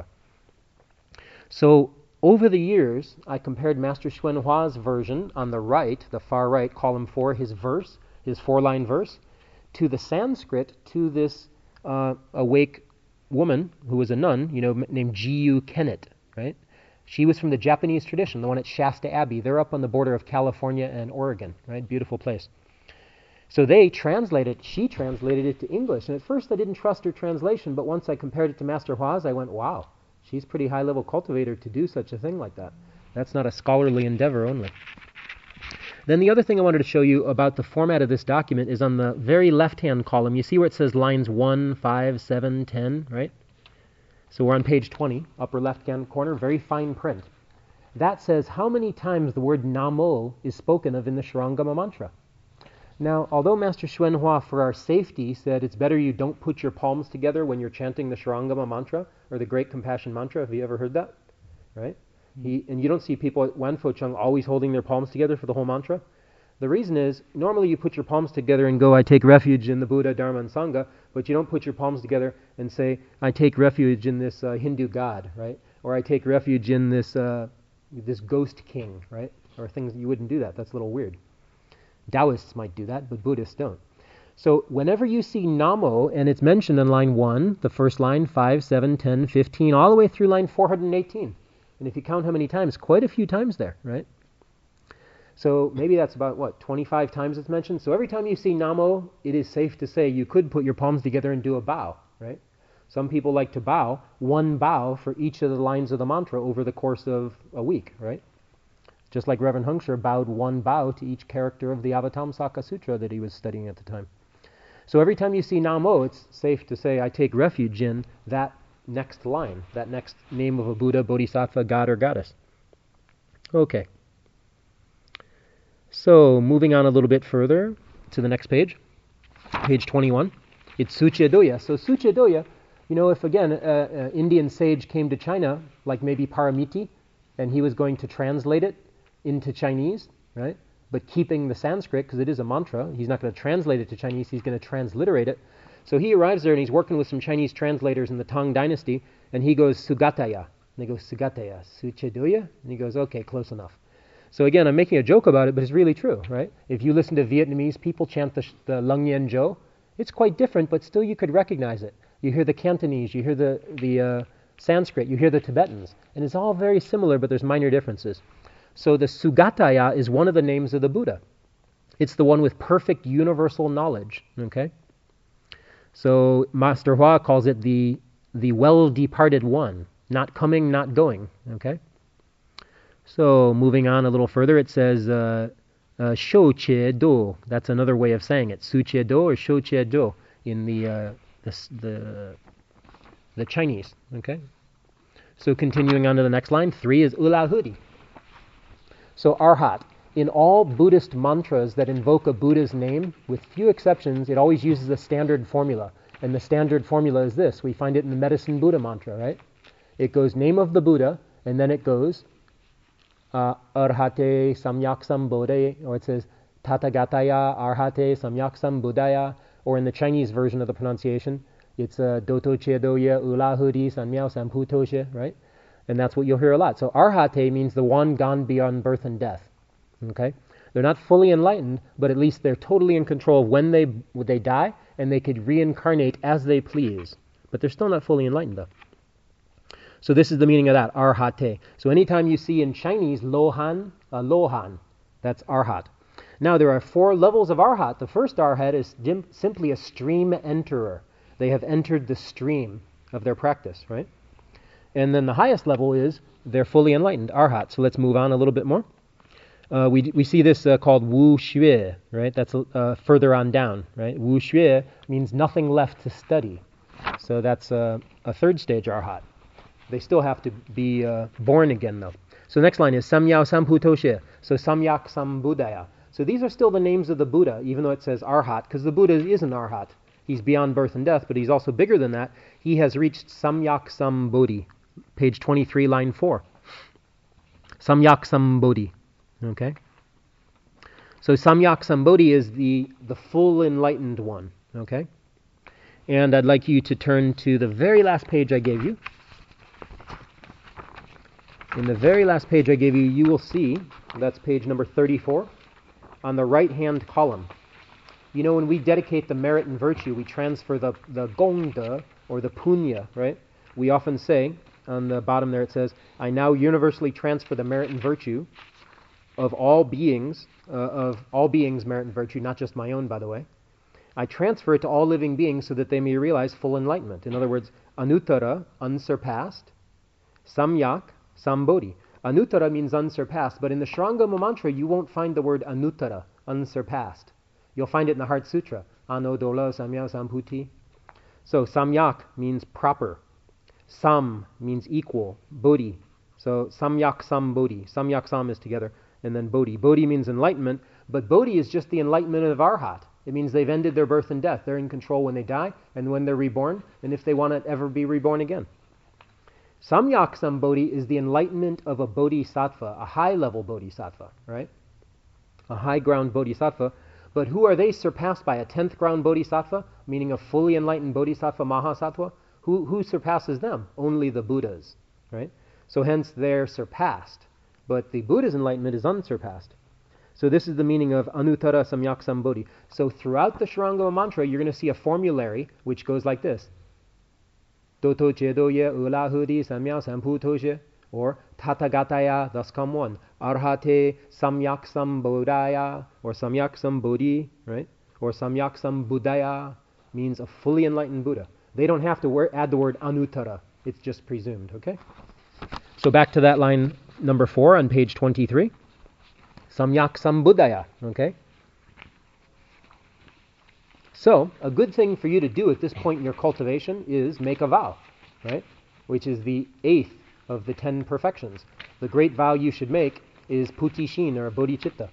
So over the years, I compared Master Xuan Hua's version on the right, the far right, column four, his verse, his four-line verse, to the Sanskrit, to this uh, awake woman who was a nun, you know, m- named G U Kennett, right? She was from the Japanese tradition, the one at Shasta Abbey. They're up on the border of California and Oregon, right? Beautiful place. So they translated, she translated it to English. And at first I didn't trust her translation, but once I compared it to Master Hua's, I went, wow, she's a pretty high-level cultivator to do such a thing like that. That's not a scholarly endeavor only. Then the other thing I wanted to show you about the format of this document is on the very left-hand column. You see where it says lines one, five, seven, ten, right? So we're on page twenty, upper left-hand corner, very fine print. That says how many times the word Namo is spoken of in the Shurangama mantra. Now, although Master Xuan Hua, for our safety, said it's better you don't put your palms together when you're chanting the Shurangama mantra, or the Great Compassion Mantra. Have you ever heard that? Right? He, and you don't see people at Wanfo Chung always holding their palms together for the whole mantra. The reason is, normally you put your palms together and go, I take refuge in the Buddha, Dharma, and Sangha, but you don't put your palms together and say, I take refuge in this uh, Hindu god, right? Or I take refuge in this uh, this ghost king, right? Or things, you wouldn't do that. That's a little weird. Taoists might do that, but Buddhists don't. So whenever you see Namo, and it's mentioned in line one, the first line, five, seven, ten, fifteen, all the way through line four hundred eighteen. And if you count how many times, quite a few times there, right? So maybe that's about, what, twenty-five times it's mentioned? So every time you see Namo, it is safe to say you could put your palms together and do a bow, right? Some people like to bow, one bow for each of the lines of the mantra over the course of a week, right? Just like Reverend Hengshur bowed one bow to each character of the Avatamsaka Sutra that he was studying at the time. So every time you see Namo, it's safe to say, I take refuge in that next line, that next name of a Buddha, Bodhisattva, God, or Goddess. Okay. So, moving on a little bit further to the next page, page twenty-one, it's Suchedoya. So Suchedoya, you know, if again, an Indian sage came to China, like maybe Paramiti, and he was going to translate it into Chinese, right? But keeping the Sanskrit, because it is a mantra, he's not going to translate it to Chinese, he's going to transliterate it. So he arrives there and he's working with some Chinese translators in the Tang Dynasty, and he goes, Sugataya. And they go, Sugataya, Suchedoya? And he goes, okay, close enough. So again, I'm making a joke about it, but it's really true, right? If you listen to Vietnamese people chant the, the Lung Yen Jo, it's quite different, but still you could recognize it. You hear the Cantonese, you hear the, the uh, Sanskrit, you hear the Tibetans, and it's all very similar, but there's minor differences. So the Sugataya is one of the names of the Buddha. It's the one with perfect universal knowledge, okay? So Master Hua calls it the, the well-departed one, not coming, not going, okay? So moving on a little further, it says uh, uh, Shou Che Do. That's another way of saying it. Su Che Do or Shou Che Do in the, uh, the the the Chinese. Okay. So continuing on to the next line, three is Ulahudi. So Arhat. In all Buddhist mantras that invoke a Buddha's name, with few exceptions, it always uses a standard formula. And the standard formula is this. We find it in the Medicine Buddha mantra, right? It goes name of the Buddha, and then it goes Uh, Arhate Samyak Sambodhe, or it says Tathagataya Arhate Samyak Sambuddhaya, or in the Chinese version of the pronunciation, it's uh, Doto Chedoya Ulahudi Sanmyao Samputoshe, right? And that's what you'll hear a lot. So Arhate means the one gone beyond birth and death. Okay? They're not fully enlightened, but at least they're totally in control of when they, when they die, and they could reincarnate as they please. But they're still not fully enlightened, though. So this is the meaning of that, arhate. So anytime you see in Chinese lohan, uh, lohan, that's arhat. Now there are four levels of arhat. The first arhat is dim- simply a stream enterer. They have entered the stream of their practice, right? And then the highest level is they're fully enlightened, arhat. So let's move on a little bit more. Uh, we we see this uh, called wu xue, right? That's uh, further on down, right? Wu xue means nothing left to study. So that's uh, a third stage arhat. They still have to be uh, born again, though. So next line is Samyao Samputoshe. So Samyak Sambuddhaya. So these are still the names of the Buddha, even though it says Arhat, because the Buddha is an Arhat. He's beyond birth and death, but he's also bigger than that. He has reached Samyak Sambodhi, page twenty-three, line four. Samyak Sambodhi. Okay? So Samyak Sambodhi is the, the full enlightened one. Okay? And I'd like you to turn to the very last page I gave you. In the very last page I gave you, you will see, that's page number thirty-four, on the right-hand column. You know, when we dedicate the merit and virtue, we transfer the, the gongde, or the punya, right? We often say, on the bottom there it says, I now universally transfer the merit and virtue of all beings, uh, of all beings' merit and virtue, not just my own, by the way. I transfer it to all living beings so that they may realize full enlightenment. In other words, anuttara, unsurpassed, samyak, Sambodhi. Anuttara means unsurpassed, but in the Shrangama mantra you won't find the word anuttara, unsurpassed. You'll find it in the Heart Sutra. Ano dola samya samputi. So samyak means proper. Sam means equal. Bodhi. So samyak sam bodhi. Samyak sam is together. And then bodhi. Bodhi means enlightenment, but bodhi is just the enlightenment of arhat. It means they've ended their birth and death. They're in control when they die and when they're reborn, and if they want to ever be reborn again. Samyak Sambodhi is the enlightenment of a bodhisattva, a high-level bodhisattva, right? A high-ground bodhisattva. But who are they surpassed by? A tenth ground bodhisattva, meaning a fully enlightened bodhisattva, mahasattva? Who, who surpasses them? Only the Buddhas, right? So hence they're surpassed. But the Buddha's enlightenment is unsurpassed. So this is the meaning of Anuttara Samyak Sambodhi. So throughout the Shurangama mantra, you're going to see a formulary which goes like this. Toto chedoye ulahudi samya samputoshe, or Tathagataya, thus come one. Arhate Samyak Sambodhaya, or Samyak Sambodhi, right? Or Samyak Sambudaya, means a fully enlightened Buddha. They don't have to wor- add the word Anuttara. It's just presumed, okay? So back to that line number four on page twenty-three. Samyak Sambudaya, okay? So, a good thing for you to do at this point in your cultivation is make a vow, right? Which is the eighth of the ten perfections. The great vow you should make is Putishin, or Bodhicitta.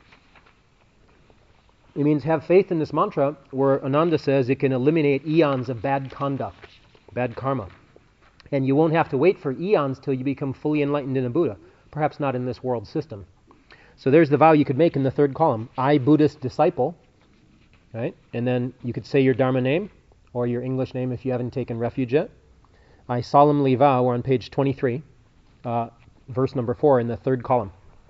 It means have faith in this mantra, where Ananda says it can eliminate eons of bad conduct, bad karma. And you won't have to wait for eons till you become fully enlightened in a Buddha. Perhaps not in this world system. So there's the vow you could make in the third column. I, Buddhist disciple, right? And then you could say your Dharma name, or your English name if you haven't taken refuge yet. I solemnly vow, we're on page twenty-three, uh, verse number four in the third column.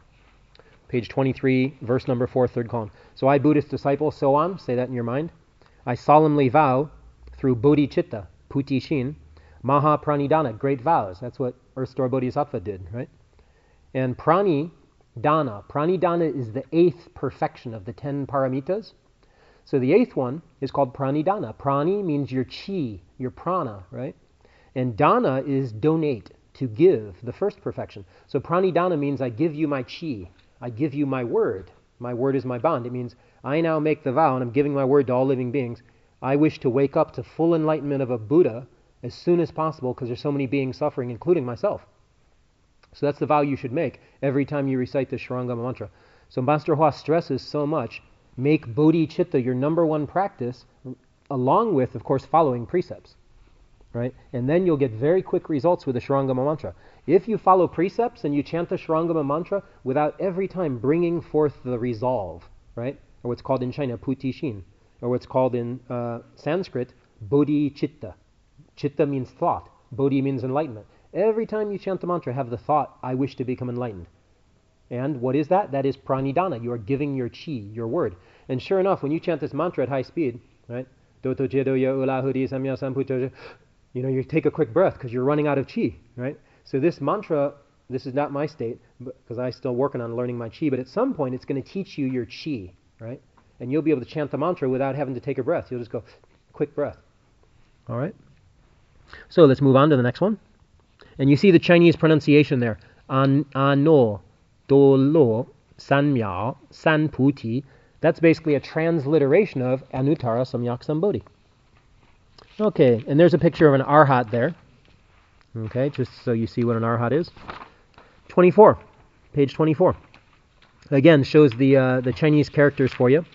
Page twenty-three, verse number four, third column. So I, Buddhist disciple, so on, say that in your mind. I solemnly vow through bodhicitta, putishin, maha pranidana, great vows. That's what Earthstore Bodhisattva did, right? And prani dana. Pranidana is the eighth perfection of the ten paramitas. So the eighth one is called pranidana. Prani means your chi, your prana, right? And dana is donate, to give, the first perfection. So pranidana means I give you my chi. I give you my word. My word is my bond. It means I now make the vow, and I'm giving my word to all living beings. I wish to wake up to full enlightenment of a Buddha as soon as possible, because there's so many beings suffering, including myself. So that's the vow you should make every time you recite the Shurangama mantra. So Master Hua stresses so much, make bodhicitta your number one practice, along with, of course, following precepts, right? And then you'll get very quick results with the Shurangama mantra. If you follow precepts and you chant the Shurangama mantra without every time bringing forth the resolve, right? Or what's called in China, putishin, or what's called in uh, Sanskrit, bodhicitta. Chitta means thought. Bodhi means enlightenment. Every time you chant the mantra, have the thought, I wish to become enlightened. And what is that? That is pranidana. You are giving your chi, your word. And sure enough, when you chant this mantra at high speed, right? Doto chedoya ulahudi samya samputo, you know, you take a quick breath because you're running out of chi, right? So this mantra, this is not my state, because I'm still working on learning my chi, but at some point it's going to teach you your chi, right? And you'll be able to chant the mantra without having to take a breath. You'll just go, quick breath. All right? So let's move on to the next one. And you see the Chinese pronunciation there. An, ano, do, lo, san, miao, san, puti. That's basically a transliteration of Anuttara Samyak Sambodhi. Okay, and there's a picture of an arhat there. Okay, just so you see what an arhat is. twenty-four, page twenty-four. Again, shows the uh, the Chinese characters for you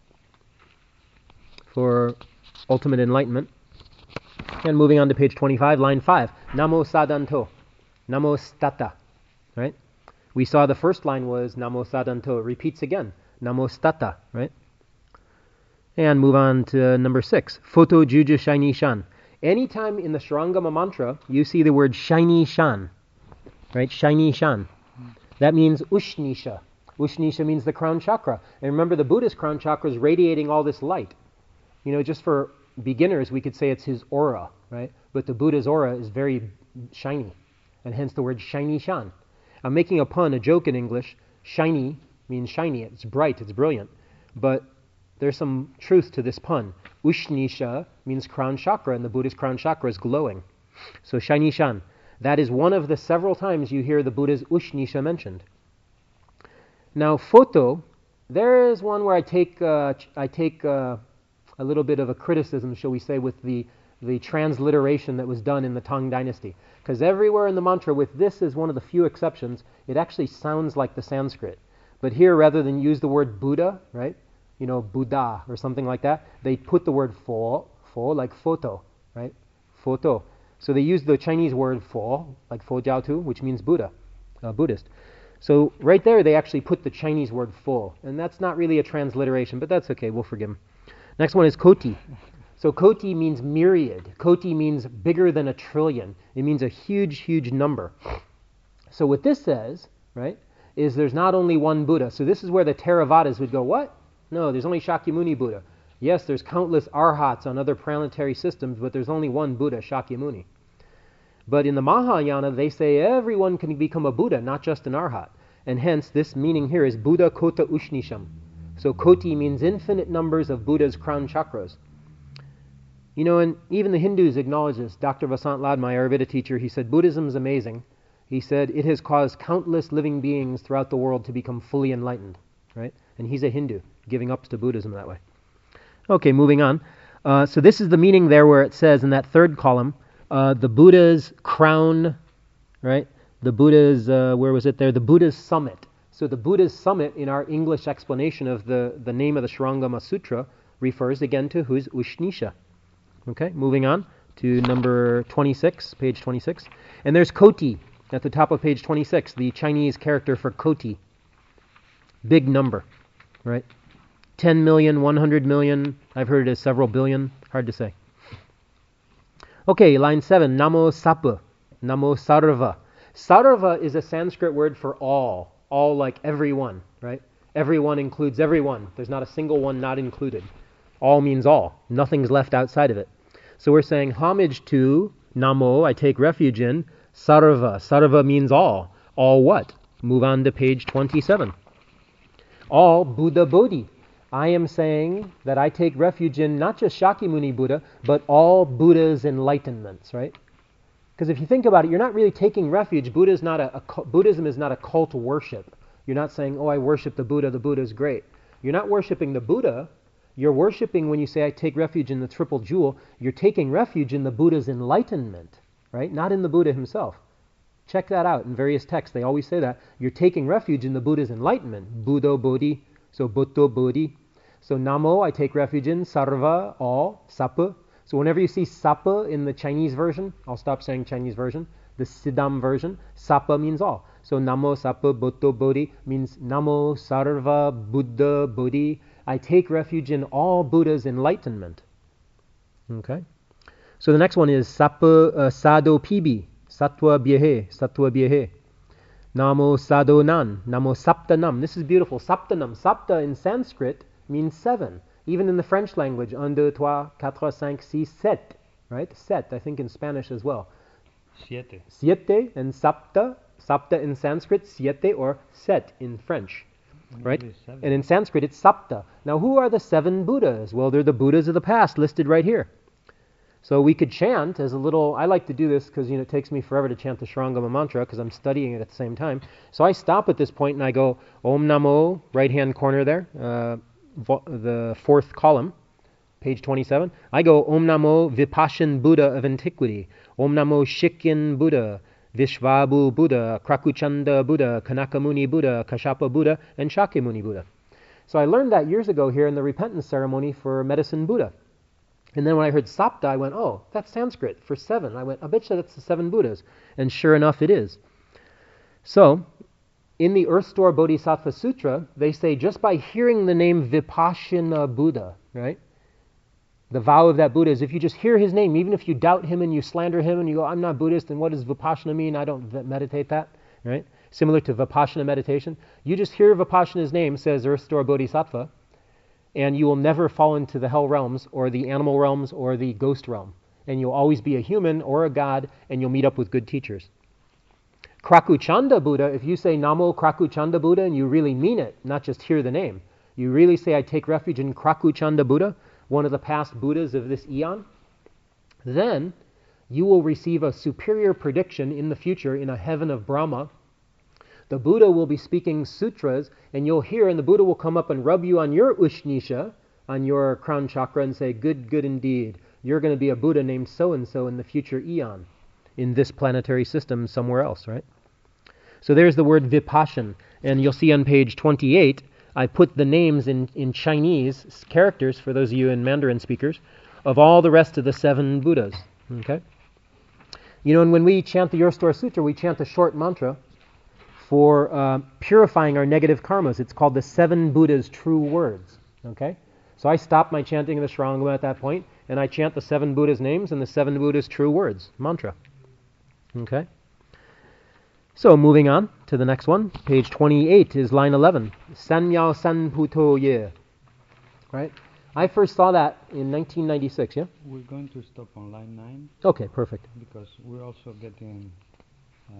for ultimate enlightenment. And moving on to page twenty-five, line five. Namo sadanto. Namo stata. Right? We saw the first line was Namo sadanto. It repeats again. Namo stata. Right? And move on to number six. Photo juju shiny shan. Anytime in the Shurangama mantra you see the word shiny shan. Right? Shiny shan. That means ushnisha. Ushnisha means the crown chakra. And remember, the Buddha's crown chakra is radiating all this light. You know, just for beginners, we could say it's his aura, right? But the Buddha's aura is very shiny, and hence the word shiny shan. I'm making a pun, a joke in English. Shiny means shiny. It's bright, it's brilliant. But there's some truth to this pun. Ushnisha means crown chakra, and the Buddha's crown chakra is glowing. So shiny shan. That is one of the several times you hear the Buddha's Ushnisha mentioned. Now, photo, there is one where I take uh, I take uh, a little bit of a criticism, shall we say, with the, the transliteration that was done in the Tang Dynasty. Because everywhere in the mantra, with this as one of the few exceptions, it actually sounds like the Sanskrit. But here, rather than use the word Buddha, right, you know, Buddha or something like that, they put the word fo, fo, like photo, right, photo. So they use the Chinese word fo, like fo jiao tu, which means Buddha, uh, Buddhist. So right there they actually put the Chinese word fo, and that's not really a transliteration, but that's okay, we'll forgive them. Next one is koti. So koti means myriad. Koti means bigger than a trillion. It means a huge, huge number. So what this says, right, is there's not only one Buddha. So this is where the Theravadas would go, what? No, there's only Shakyamuni Buddha. Yes, there's countless arhats on other planetary systems, but there's only one Buddha, Shakyamuni. But in the Mahayana, they say everyone can become a Buddha, not just an arhat. And hence, this meaning here is Buddha Kota Ushnisham. So koti means infinite numbers of Buddha's crown chakras. You know, and even the Hindus acknowledge this. Doctor Vasant Lad, my Ayurveda teacher, he said, Buddhism is amazing. He said, it has caused countless living beings throughout the world to become fully enlightened. Right? And he's a Hindu, giving up to Buddhism that way. Okay, moving on. Uh, so this is the meaning there where it says in that third column, uh, the Buddha's crown, right? The Buddha's, uh, where was it there? The Buddha's summit. So the Buddha's summit in our English explanation of the, the name of the Shurangama Sutra refers again to who's Ushnisha. Okay, moving on to number twenty-six, page twenty-six. And there's koti at the top of page twenty-six, the Chinese character for koti. Big number, right? ten million, one hundred million, I've heard it as several billion, hard to say. Okay, line seven, Namo Sapa, Namo Sarva. Sarva is a Sanskrit word for all, all like everyone, right? Everyone includes everyone. There's not a single one not included. All means all. Nothing's left outside of it. So we're saying homage to Namo, I take refuge in, Sarva. Sarva means all. All what? Move on to page twenty-seven. All Buddha Bodhi. I am saying that I take refuge in not just Shakyamuni Buddha, but all Buddha's enlightenments, right? Because if you think about it, you're not really taking refuge. Buddha is not a, a, Buddhism is not a cult worship. You're not saying, oh, I worship the Buddha, the Buddha is great. You're not worshiping the Buddha. You're worshiping, when you say, I take refuge in the triple jewel, you're taking refuge in the Buddha's enlightenment, right? Not in the Buddha himself. Check that out in various texts. They always say that. You're taking refuge in the Buddha's enlightenment. Buddha Bodhi, so Buddha Bodhi. So Namo, I take refuge in, Sarva, all, Sapa. So whenever you see Sapa in the Chinese version, I'll stop saying Chinese version, the Siddham version, Sapa means all. So Namo Sapa Buddha Bodhi means Namo Sarva Buddha Bodhi. I take refuge in all Buddha's enlightenment. Okay. So the next one is Sapa uh, Sado Pibi, Satwa Byehe, Satwa Byehe. Namo Sado Nan, Namo Saptanam. This is beautiful. Saptanam. Sapta in Sanskrit means seven. Even in the French language, un, deux, trois, quatre, cinq, six, sept. Right? Set, I think in Spanish as well. Siete. Siete and sapta. Sapta in Sanskrit, siete or set in French. Right? And in Sanskrit, it's sapta. Now, who are the seven Buddhas? Well, they're the Buddhas of the past listed right here. So we could chant as a little, I like to do this because, you know, it takes me forever to chant the Shurangama mantra because I'm studying it at the same time. So I stop at this point and I go, Om Namo, right-hand corner there, uh, vo- the fourth column, page twenty-seven. I go, Om Namo Vipashan Buddha of antiquity. Om Namo Shikyan Buddha, Vishvabu Buddha, Krakuchanda Buddha, Kanakamuni Buddha, Kashapa Buddha, and Shakyamuni Buddha. So I learned that years ago here in the repentance ceremony for Medicine Buddha. And then when I heard Sapta, I went, oh, that's Sanskrit for seven. I went, I bet you that's the seven Buddhas. And sure enough, it is. So, in the Earth Store Bodhisattva Sutra, they say just by hearing the name Vipassana Buddha, right? The vow of that Buddha is if you just hear his name, even if you doubt him and you slander him and you go, I'm not Buddhist, and what does Vipassana mean? I don't meditate that, right? Similar to Vipassana meditation. You just hear Vipassana's name, says Earth Store Bodhisattva, and you will never fall into the hell realms or the animal realms or the ghost realm. And you'll always be a human or a god, and you'll meet up with good teachers. Krakuchanda Buddha, if you say Namo Krakuchanda Buddha and you really mean it, not just hear the name, you really say, I take refuge in Krakuchanda Buddha, one of the past Buddhas of this eon, then you will receive a superior prediction in the future in a heaven of Brahma. The Buddha will be speaking sutras, and you'll hear, and the Buddha will come up and rub you on your Ushnisha, on your crown chakra, and say, good, good indeed. You're going to be a Buddha named so-and-so in the future eon, in this planetary system somewhere else, right? So there's the word Vipashan, and you'll see on page twenty-eight, I put the names in, in Chinese characters, for those of you in Mandarin speakers, of all the rest of the seven Buddhas, okay? You know, and when we chant the Your Store Sutra, we chant a short mantra for uh, purifying our negative karmas. It's called the Seven Buddhas' True Words. Okay? So I stop my chanting of the Sharangama at that point, and I chant the seven Buddhas' names and the seven Buddhas' true words, mantra. Okay? So moving on to the next one, page twenty-eight is line eleven. Sanyao Sanputo Ye. Right? I first saw that in nineteen ninety-six, yeah? We're going to stop on line nine. Okay, perfect. Because we're also getting uh,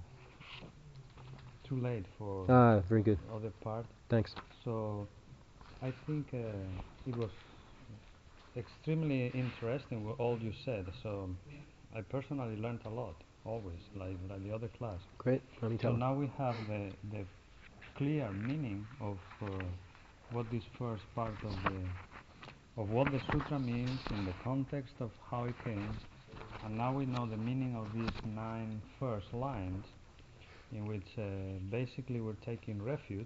too late for Ah, very good. the other part. Thanks. So I think uh, it was extremely interesting what all you said. So I personally learned a lot, always, like, like the other class. Great. Let me So tell now we have the, the clear meaning of uh, what this first part of the of what the sutra means in the context of how it came, and now we know the meaning of these nine first lines, in which uh, basically we're taking refuge.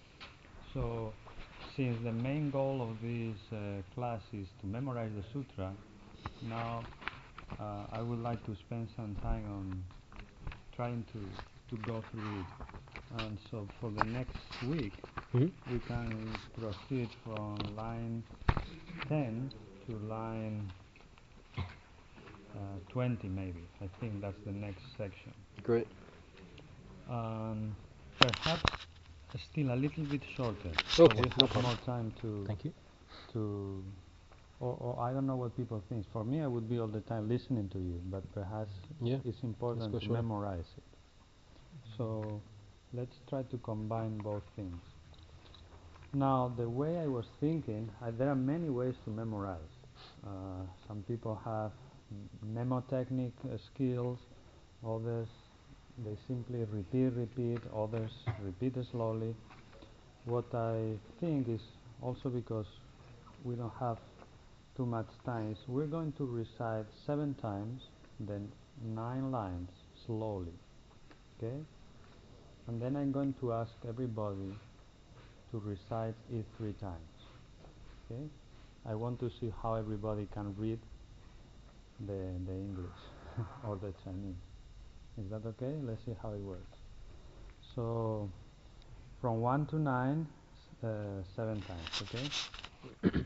So, since the main goal of this uh, class is to memorize the sutra, now uh, I would like to spend some time on trying to, to go through it. And so for the next week, mm-hmm. we can proceed from line ten to line uh, twenty maybe. I think that's the next section. Great. Um, perhaps still a little bit shorter. Okay, so we no have problem. more time to Thank you. to or, or I don't know what people think. For me, I would be all the time listening to you, but perhaps Yeah, it's important to sure. memorize it. So let's try to combine both things. Now, the way I was thinking, I, there are many ways to memorize. Uh, some people have mnemotechnic uh, skills, others they simply repeat, repeat, others repeat slowly. What I think is also because we don't have too much time, is we're going to recite seven times, then nine lines slowly, okay? And then I'm going to ask everybody to recite it three times, okay? I want to see how everybody can read the, the English or the Chinese. Is that okay? Let's see how it works. So, from one to nine, uh, seven times, okay?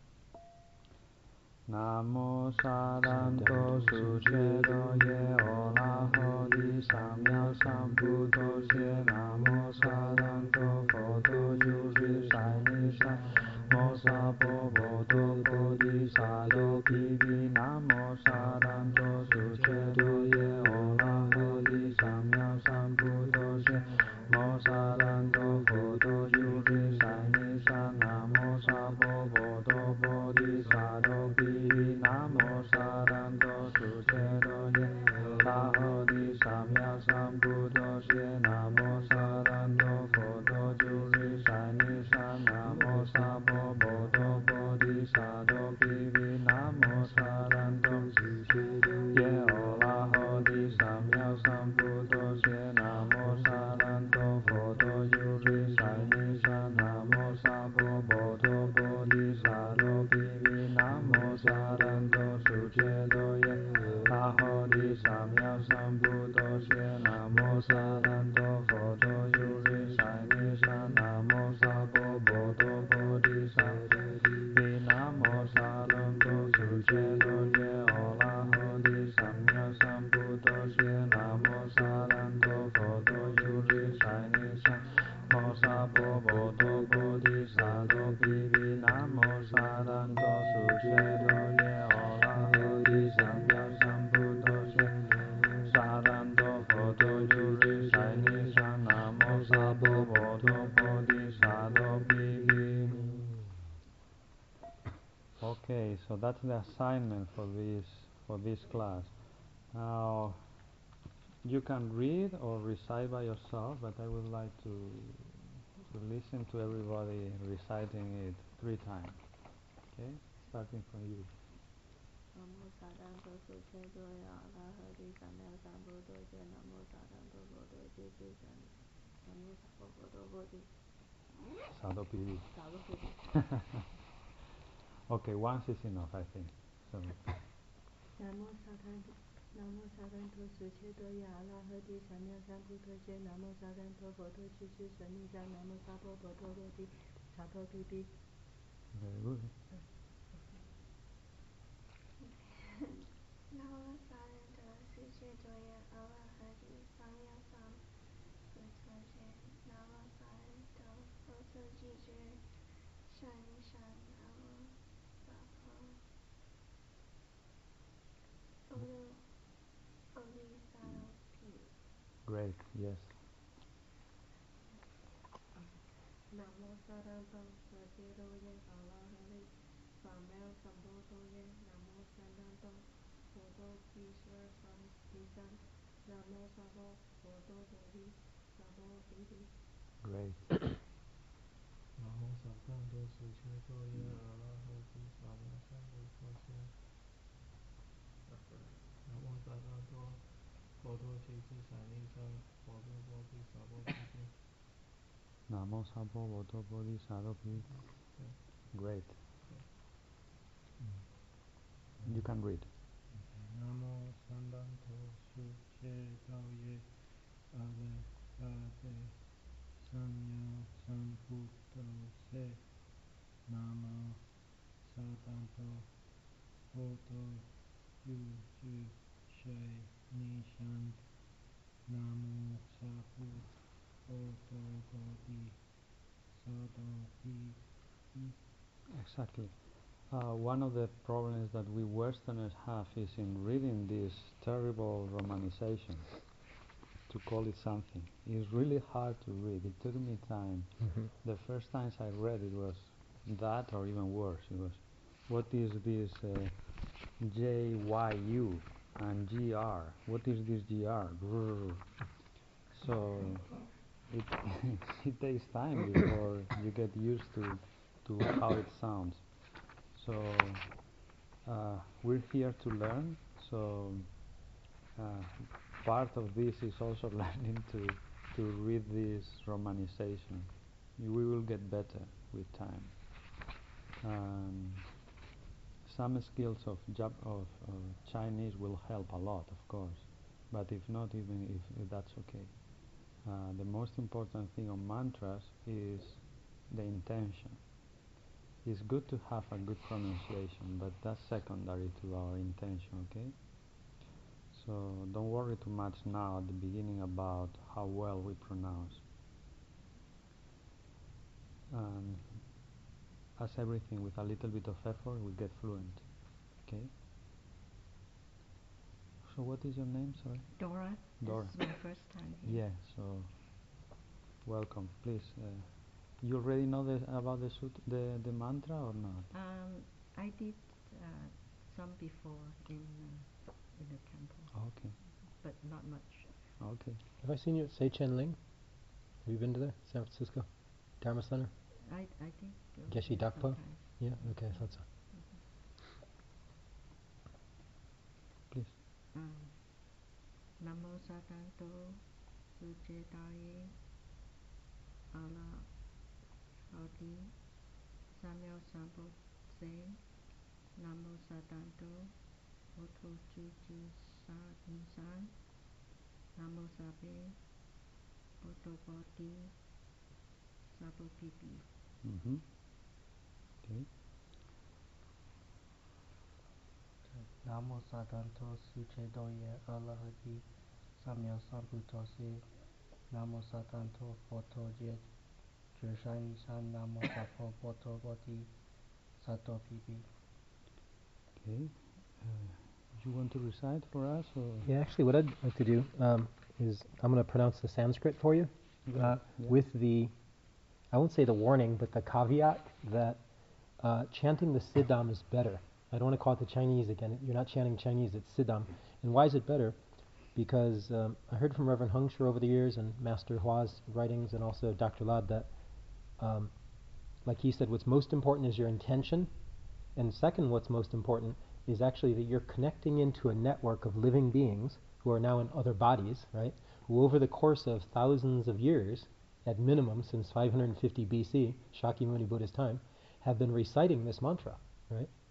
Namo Saranto Suchedo Ye Ola Hodi Samya Sambuddho Se Namo Saranto Photo Juri Sai Nisa Mosa Bodo Bodhi Sado Pivi Namo Saranto Suchedo Ye Ola Hodi Samya Sambuddho Se Mosa Saranto Photo Juri Sai Nisa Namo Sabo Bodo Bodhi Sado Pivi Namo Saranto Suchedo Ye Lahodi Samya Sambuddho Se Namo Saranto Photo Juri Sai Nisa Namo Sabo Bodo Bodhi Sado Pivi Namo Saranto Suchedo Ye Lahodi Samya Sambuddho Se Namo Saranto Photo Juri Sai Nisa Namo Sabo Bodo Bodhi Sado Pivi Namo Saranto Suchedo Ye Lahodi Samya Sambuddho Se Namo Saranto Photo Juri Sai Nisa Namo Sabo Bodo Bodhi Sado Pivi Namo Saranto Suchedo Ye Lahodi Samya Sambuddho Se Namo Saranto Photo Juri Sai Nisa Namo Sabo Bodo Bodhi Sado Pivi Namo Saranto Suchedo Ye Lahodi Samya Sambuddho Se Saranto Photo Juri Sai Nisa Namo Sabo Bodo Bodhi Sado Pivi. Okay, so that's the assignment for this for this class. Now you can read or recite by yourself, but I would like to to listen to everybody reciting it three times. Okay, starting from you. Namo Saranto Suchedo Ya Lahadi Samya Sambuddho Se Namo Saranto Bodo Jiji San Namo Sabo Bodo Bodhi Sado Pivi. Sabo Pivi. Okay, once is enough, I think. So Namo Saranto 南无萨旦陀苏切多耶阿拉诃帝三藐三菩提伽南无萨旦陀佛陀七支舍利迦南无萨婆婆陀罗提萨婆毗毗 Very good. Namo Sadhanto Suchitoya Alahadi Samyasam Buddhoje Namo Sadhanto Photo Jiju Shani Shan Namo Sapo Photo Bodhisattva P. Great, yes. Namo Saranto Sachiroye Alahari Samel Sambotoye Namo Saranto Photo Vishwa San Nisan Namo Sabo Photo Bodhi Sabo Bibi. Great. Namo Satanto Suchetoye Arahati Samya Sambuddhasya Namo Satanto Photo Chichi Sanisan Photo Bodhi Sabo Bibi. Namo Sabo Voto Bodhi Saropi. Great. You can read. Namo Satanto Suchetoye Arahati Samya Sambuddhasya Namo Satanto Photo Juju Shay Nishan Namo Sabu Photo Bodhi Sado Pi. Exactly. Uh, one of the problems that we Westerners have is in reading this terrible romanization, to call it something. It's really hard to read. It took me time. Mm-hmm. The first times I read it was that or even worse. It was, what is this uh, J Y U and G R? What is this G R? Brrr. So it, it takes time before you get used to, to how it sounds. So uh, we're here to learn, so uh, part of this is also learning to, to read this romanization. We will get better with time. Um, some skills of, Jap- of uh, Chinese will help a lot, of course, but if not, even if, if that's okay. Uh, the most important thing on mantras is the intention. It's good to have a good pronunciation, but that's secondary to our intention, okay? So don't worry too much now at the beginning about how well we pronounce. And as everything, with a little bit of effort, we get fluent, okay? So what is your name, sorry? Dora. Dora. This is my first time here. Yeah, so welcome, please. Uh, you already know the, about the, sut- the the mantra or not? Um, I did uh, some before in uh, in the temple. Okay. But not much. Okay. Have I seen you at Seichen Ling? Have you been to there? San Francisco? Dharma Center? I I did go Geshe there Dakpo? sometimes. Yeah, okay, I thought so. Mm-hmm. Please. Um, Namo Satanto Suchetaye Ala Hadi Samyo Sambuddhase Namo Satanto Photo Juju Sa Nisan Namo Sabe Photo Bodhi Sabo Pipi. Mm-hmm. Okay. Namo Satanto Suchedoye Alahadi Samya Sambuddhase Namo Satanto Photo Jet Jershani San Namo Sapo Photo Bodhi Sato Pipi. Okay. Uh, you want to recite for us? Or? Yeah, actually what I'd like to do um, is I'm going to pronounce the Sanskrit for you uh, yeah. with the, I won't say the warning, but the caveat that uh, chanting the Siddham is better. I don't want to call it the Chinese again. You're not chanting Chinese, it's Siddham. And why is it better? Because um, I heard from Reverend Hung Sure over the years and Master Hua's writings and also Doctor Lad that, um, like he said, what's most important is your intention. And second, what's most important is actually that you're connecting into a network of living beings who are now in other bodies, right? Who over the course of thousands of years, at minimum since five hundred fifty B C, Shakyamuni Buddha's time, have been reciting this mantra, right?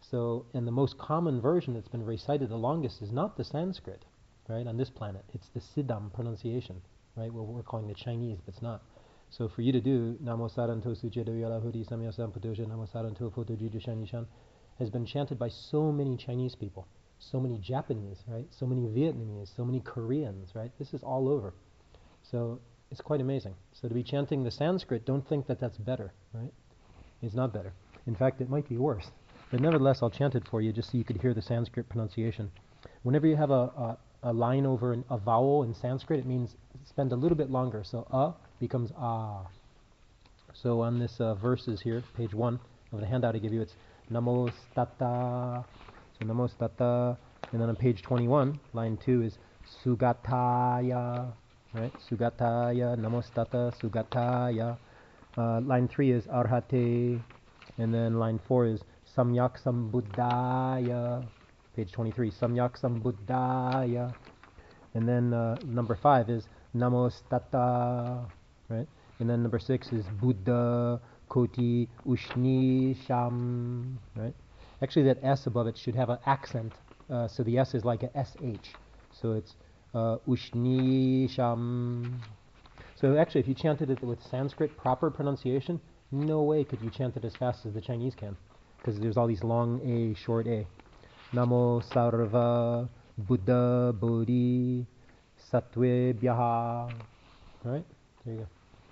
So, and the most common version that's been recited the longest is not the Sanskrit, right, on this planet. It's the Siddham pronunciation, right, what we're calling the Chinese, but it's not. So for you to do Namo Saranto Suchedo Yala Hudi Samya Sampatosha Namo Saranto Photo Juju Shanishan has been chanted by so many Chinese people, so many Japanese, right, so many Vietnamese, so many Koreans, right, this is all over. So it's quite amazing. So to be chanting the Sanskrit, don't think that that's better, right? It's not better. In fact, it might be worse. But nevertheless, I'll chant it for you just so you could hear the Sanskrit pronunciation. Whenever you have a, a, a line over an, a vowel in Sanskrit, it means spend a little bit longer. So a becomes ah. So on this uh, verses here, page one of the handout I give you, it's Namo Stata. So Namo Stata. And then on page twenty-one, line two is Sugataya. Right? Sugataya, Namostata, Sugataya. Uh, line three is Arhate. And then line four is Samyak Sambuddhaya. Page twenty-three, Samyak Sambuddhaya. And then uh, number five is Namostata. Right? And then number six is Buddha Koti Ushni Sham. Right? Actually, that S above it should have an accent. Uh, so the S is like a S H. So it's uh, Ushni Sham. So actually, if you chanted it with Sanskrit proper pronunciation, no way could you chant it as fast as the Chinese can, because there's all these long A, short A. Namo Sarva Buddha Bodhi Sattve Bhyaha. Right? There you go.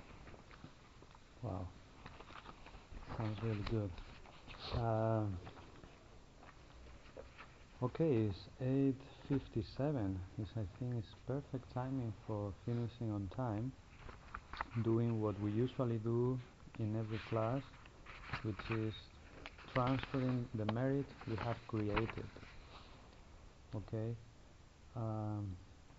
Wow. Sounds really good. Uh, okay, it's eight fifty-seven. It's, I think it's perfect timing for finishing on time, doing what we usually do in every class, which is transferring the merit we have created. Okay. Um,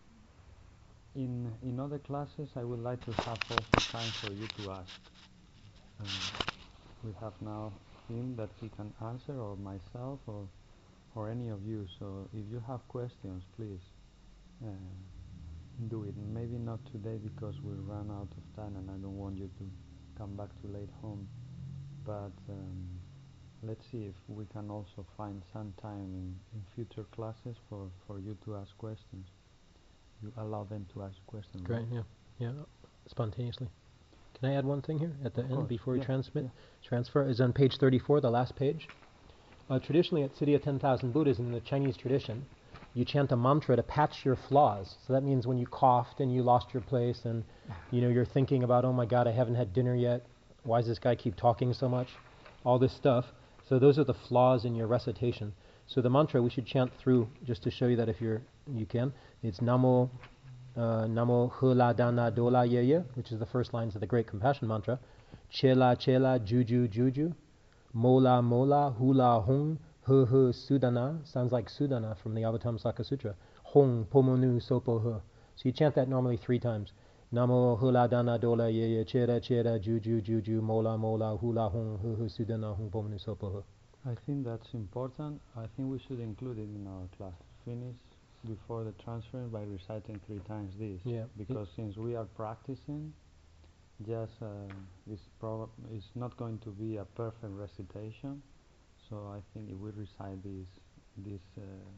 in in other classes, I would like to have also time for you to ask. Um, we have now him that he can answer, or myself, or or any of you. So if you have questions, please uh, do it. Maybe not today because we run out of time, and I don't want you to come back too late home. But um, let's see if we can also find some time in, in future classes for, for you to ask questions. You allow them to ask questions. Great, right? yeah. Yeah, spontaneously. Can I add one thing here at the Of end course, before we yeah, transmit? yeah. Transfer is on page thirty-four, the last page. Uh, traditionally, at City of ten thousand Buddhas in the Chinese tradition, you chant a mantra to patch your flaws. So that means when you coughed and you lost your place, and you know you're thinking about, oh my God, I haven't had dinner yet. Why does this guy keep talking so much? All this stuff. So those are the flaws in your recitation. So the mantra we should chant through, just to show you that if you're you can. It's Namo uh, Namo Hula Dana Dola Yeye, which is the first lines of the Great Compassion Mantra. Chela Chela Juju Juju. Mola Mola Hula Hong He He Sudana. Sounds like Sudana from the Avatamsaka Sutra. Hong Pomonu Sopo He. So you chant that normally three times. Namo Hula Dana Dola Yeye Chera Chera Juju Juju Mola Mola Hula Hong He He Sudana Hong Pomonu Sopo He. I think that's important. I think we should include it in our class. Finish before the transfer by reciting three times this. Yeah. Because since we are practicing, just uh, this prob is not going to be a perfect recitation. So I think if we recite this this uh,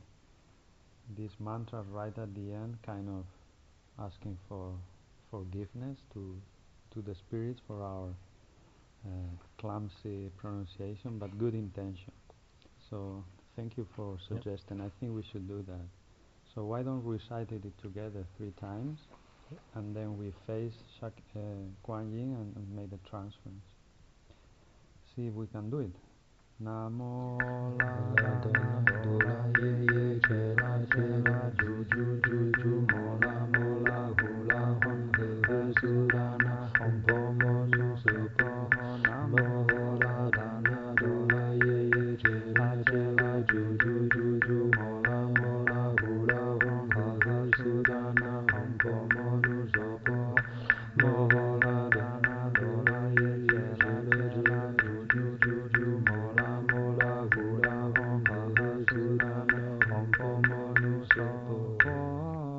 this mantra right at the end, kind of asking for forgiveness to to the spirits for our uh, clumsy pronunciation, but good intention. So thank you for suggesting. Yep. I think we should do that. So why don't we recite it together three times, and then we face Shak uh, Kuan Yin and, and make the transference. See if we can do it. Namo la dana dola ye ye chela chela ju ju ju ju mola mola hula hon he he sudana hom po mo nu so po ho namo la dana dola ye ye chela chela ju ju ju ju mola mola hula hon he he sudana hom po mo nu so po mola dana dola ye ye chela chela ju ju ju ju mola mola hula hon he he sudana hom po mo nu so po.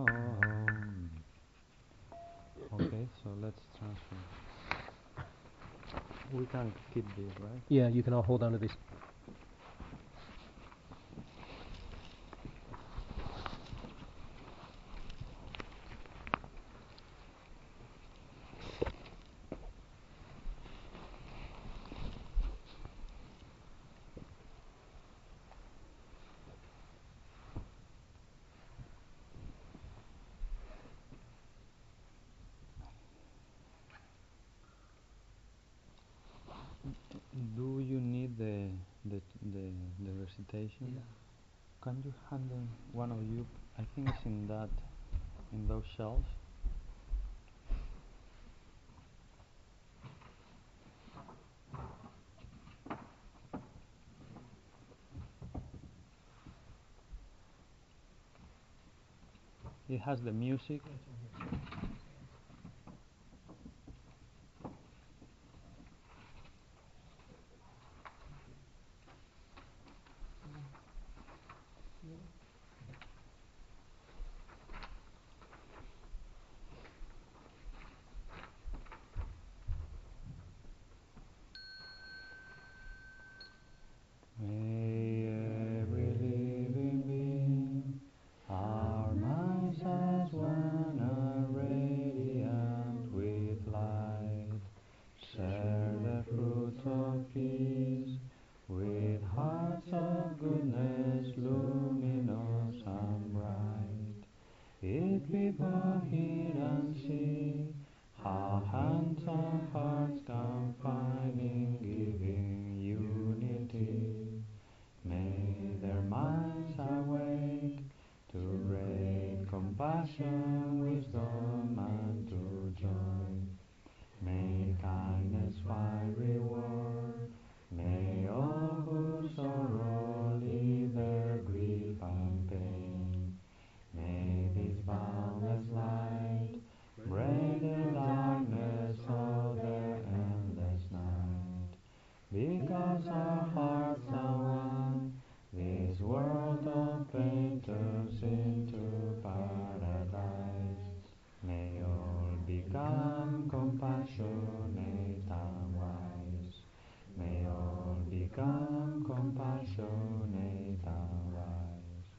Okay, so let's transfer. We can keep this, right? Yeah, you can all hold on to these. the the, the recitation. Yeah. Can you hand them one of you? I think it's in that in those shelves. It has the music. May every living being, our minds as one are radiant with light, share the fruits of peace, with hearts of goodness luminous and bright. If people hear and see how hands and hearts can find in giving unity, may their minds awake to great compassion, wisdom, and to joy. May kindness find reward. May all who sorrow leave their grief and pain. May this boundless light break the darkness of the endless night. Because our hearts are one, this world of pain turns into paradise. May all become compassionate and wise. May all become compassionate and wise.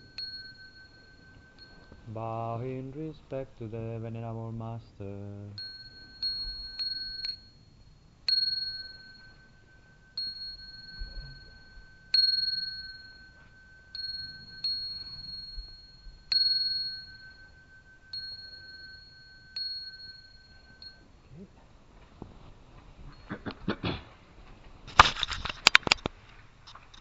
Bow in respect to the Venerable Master.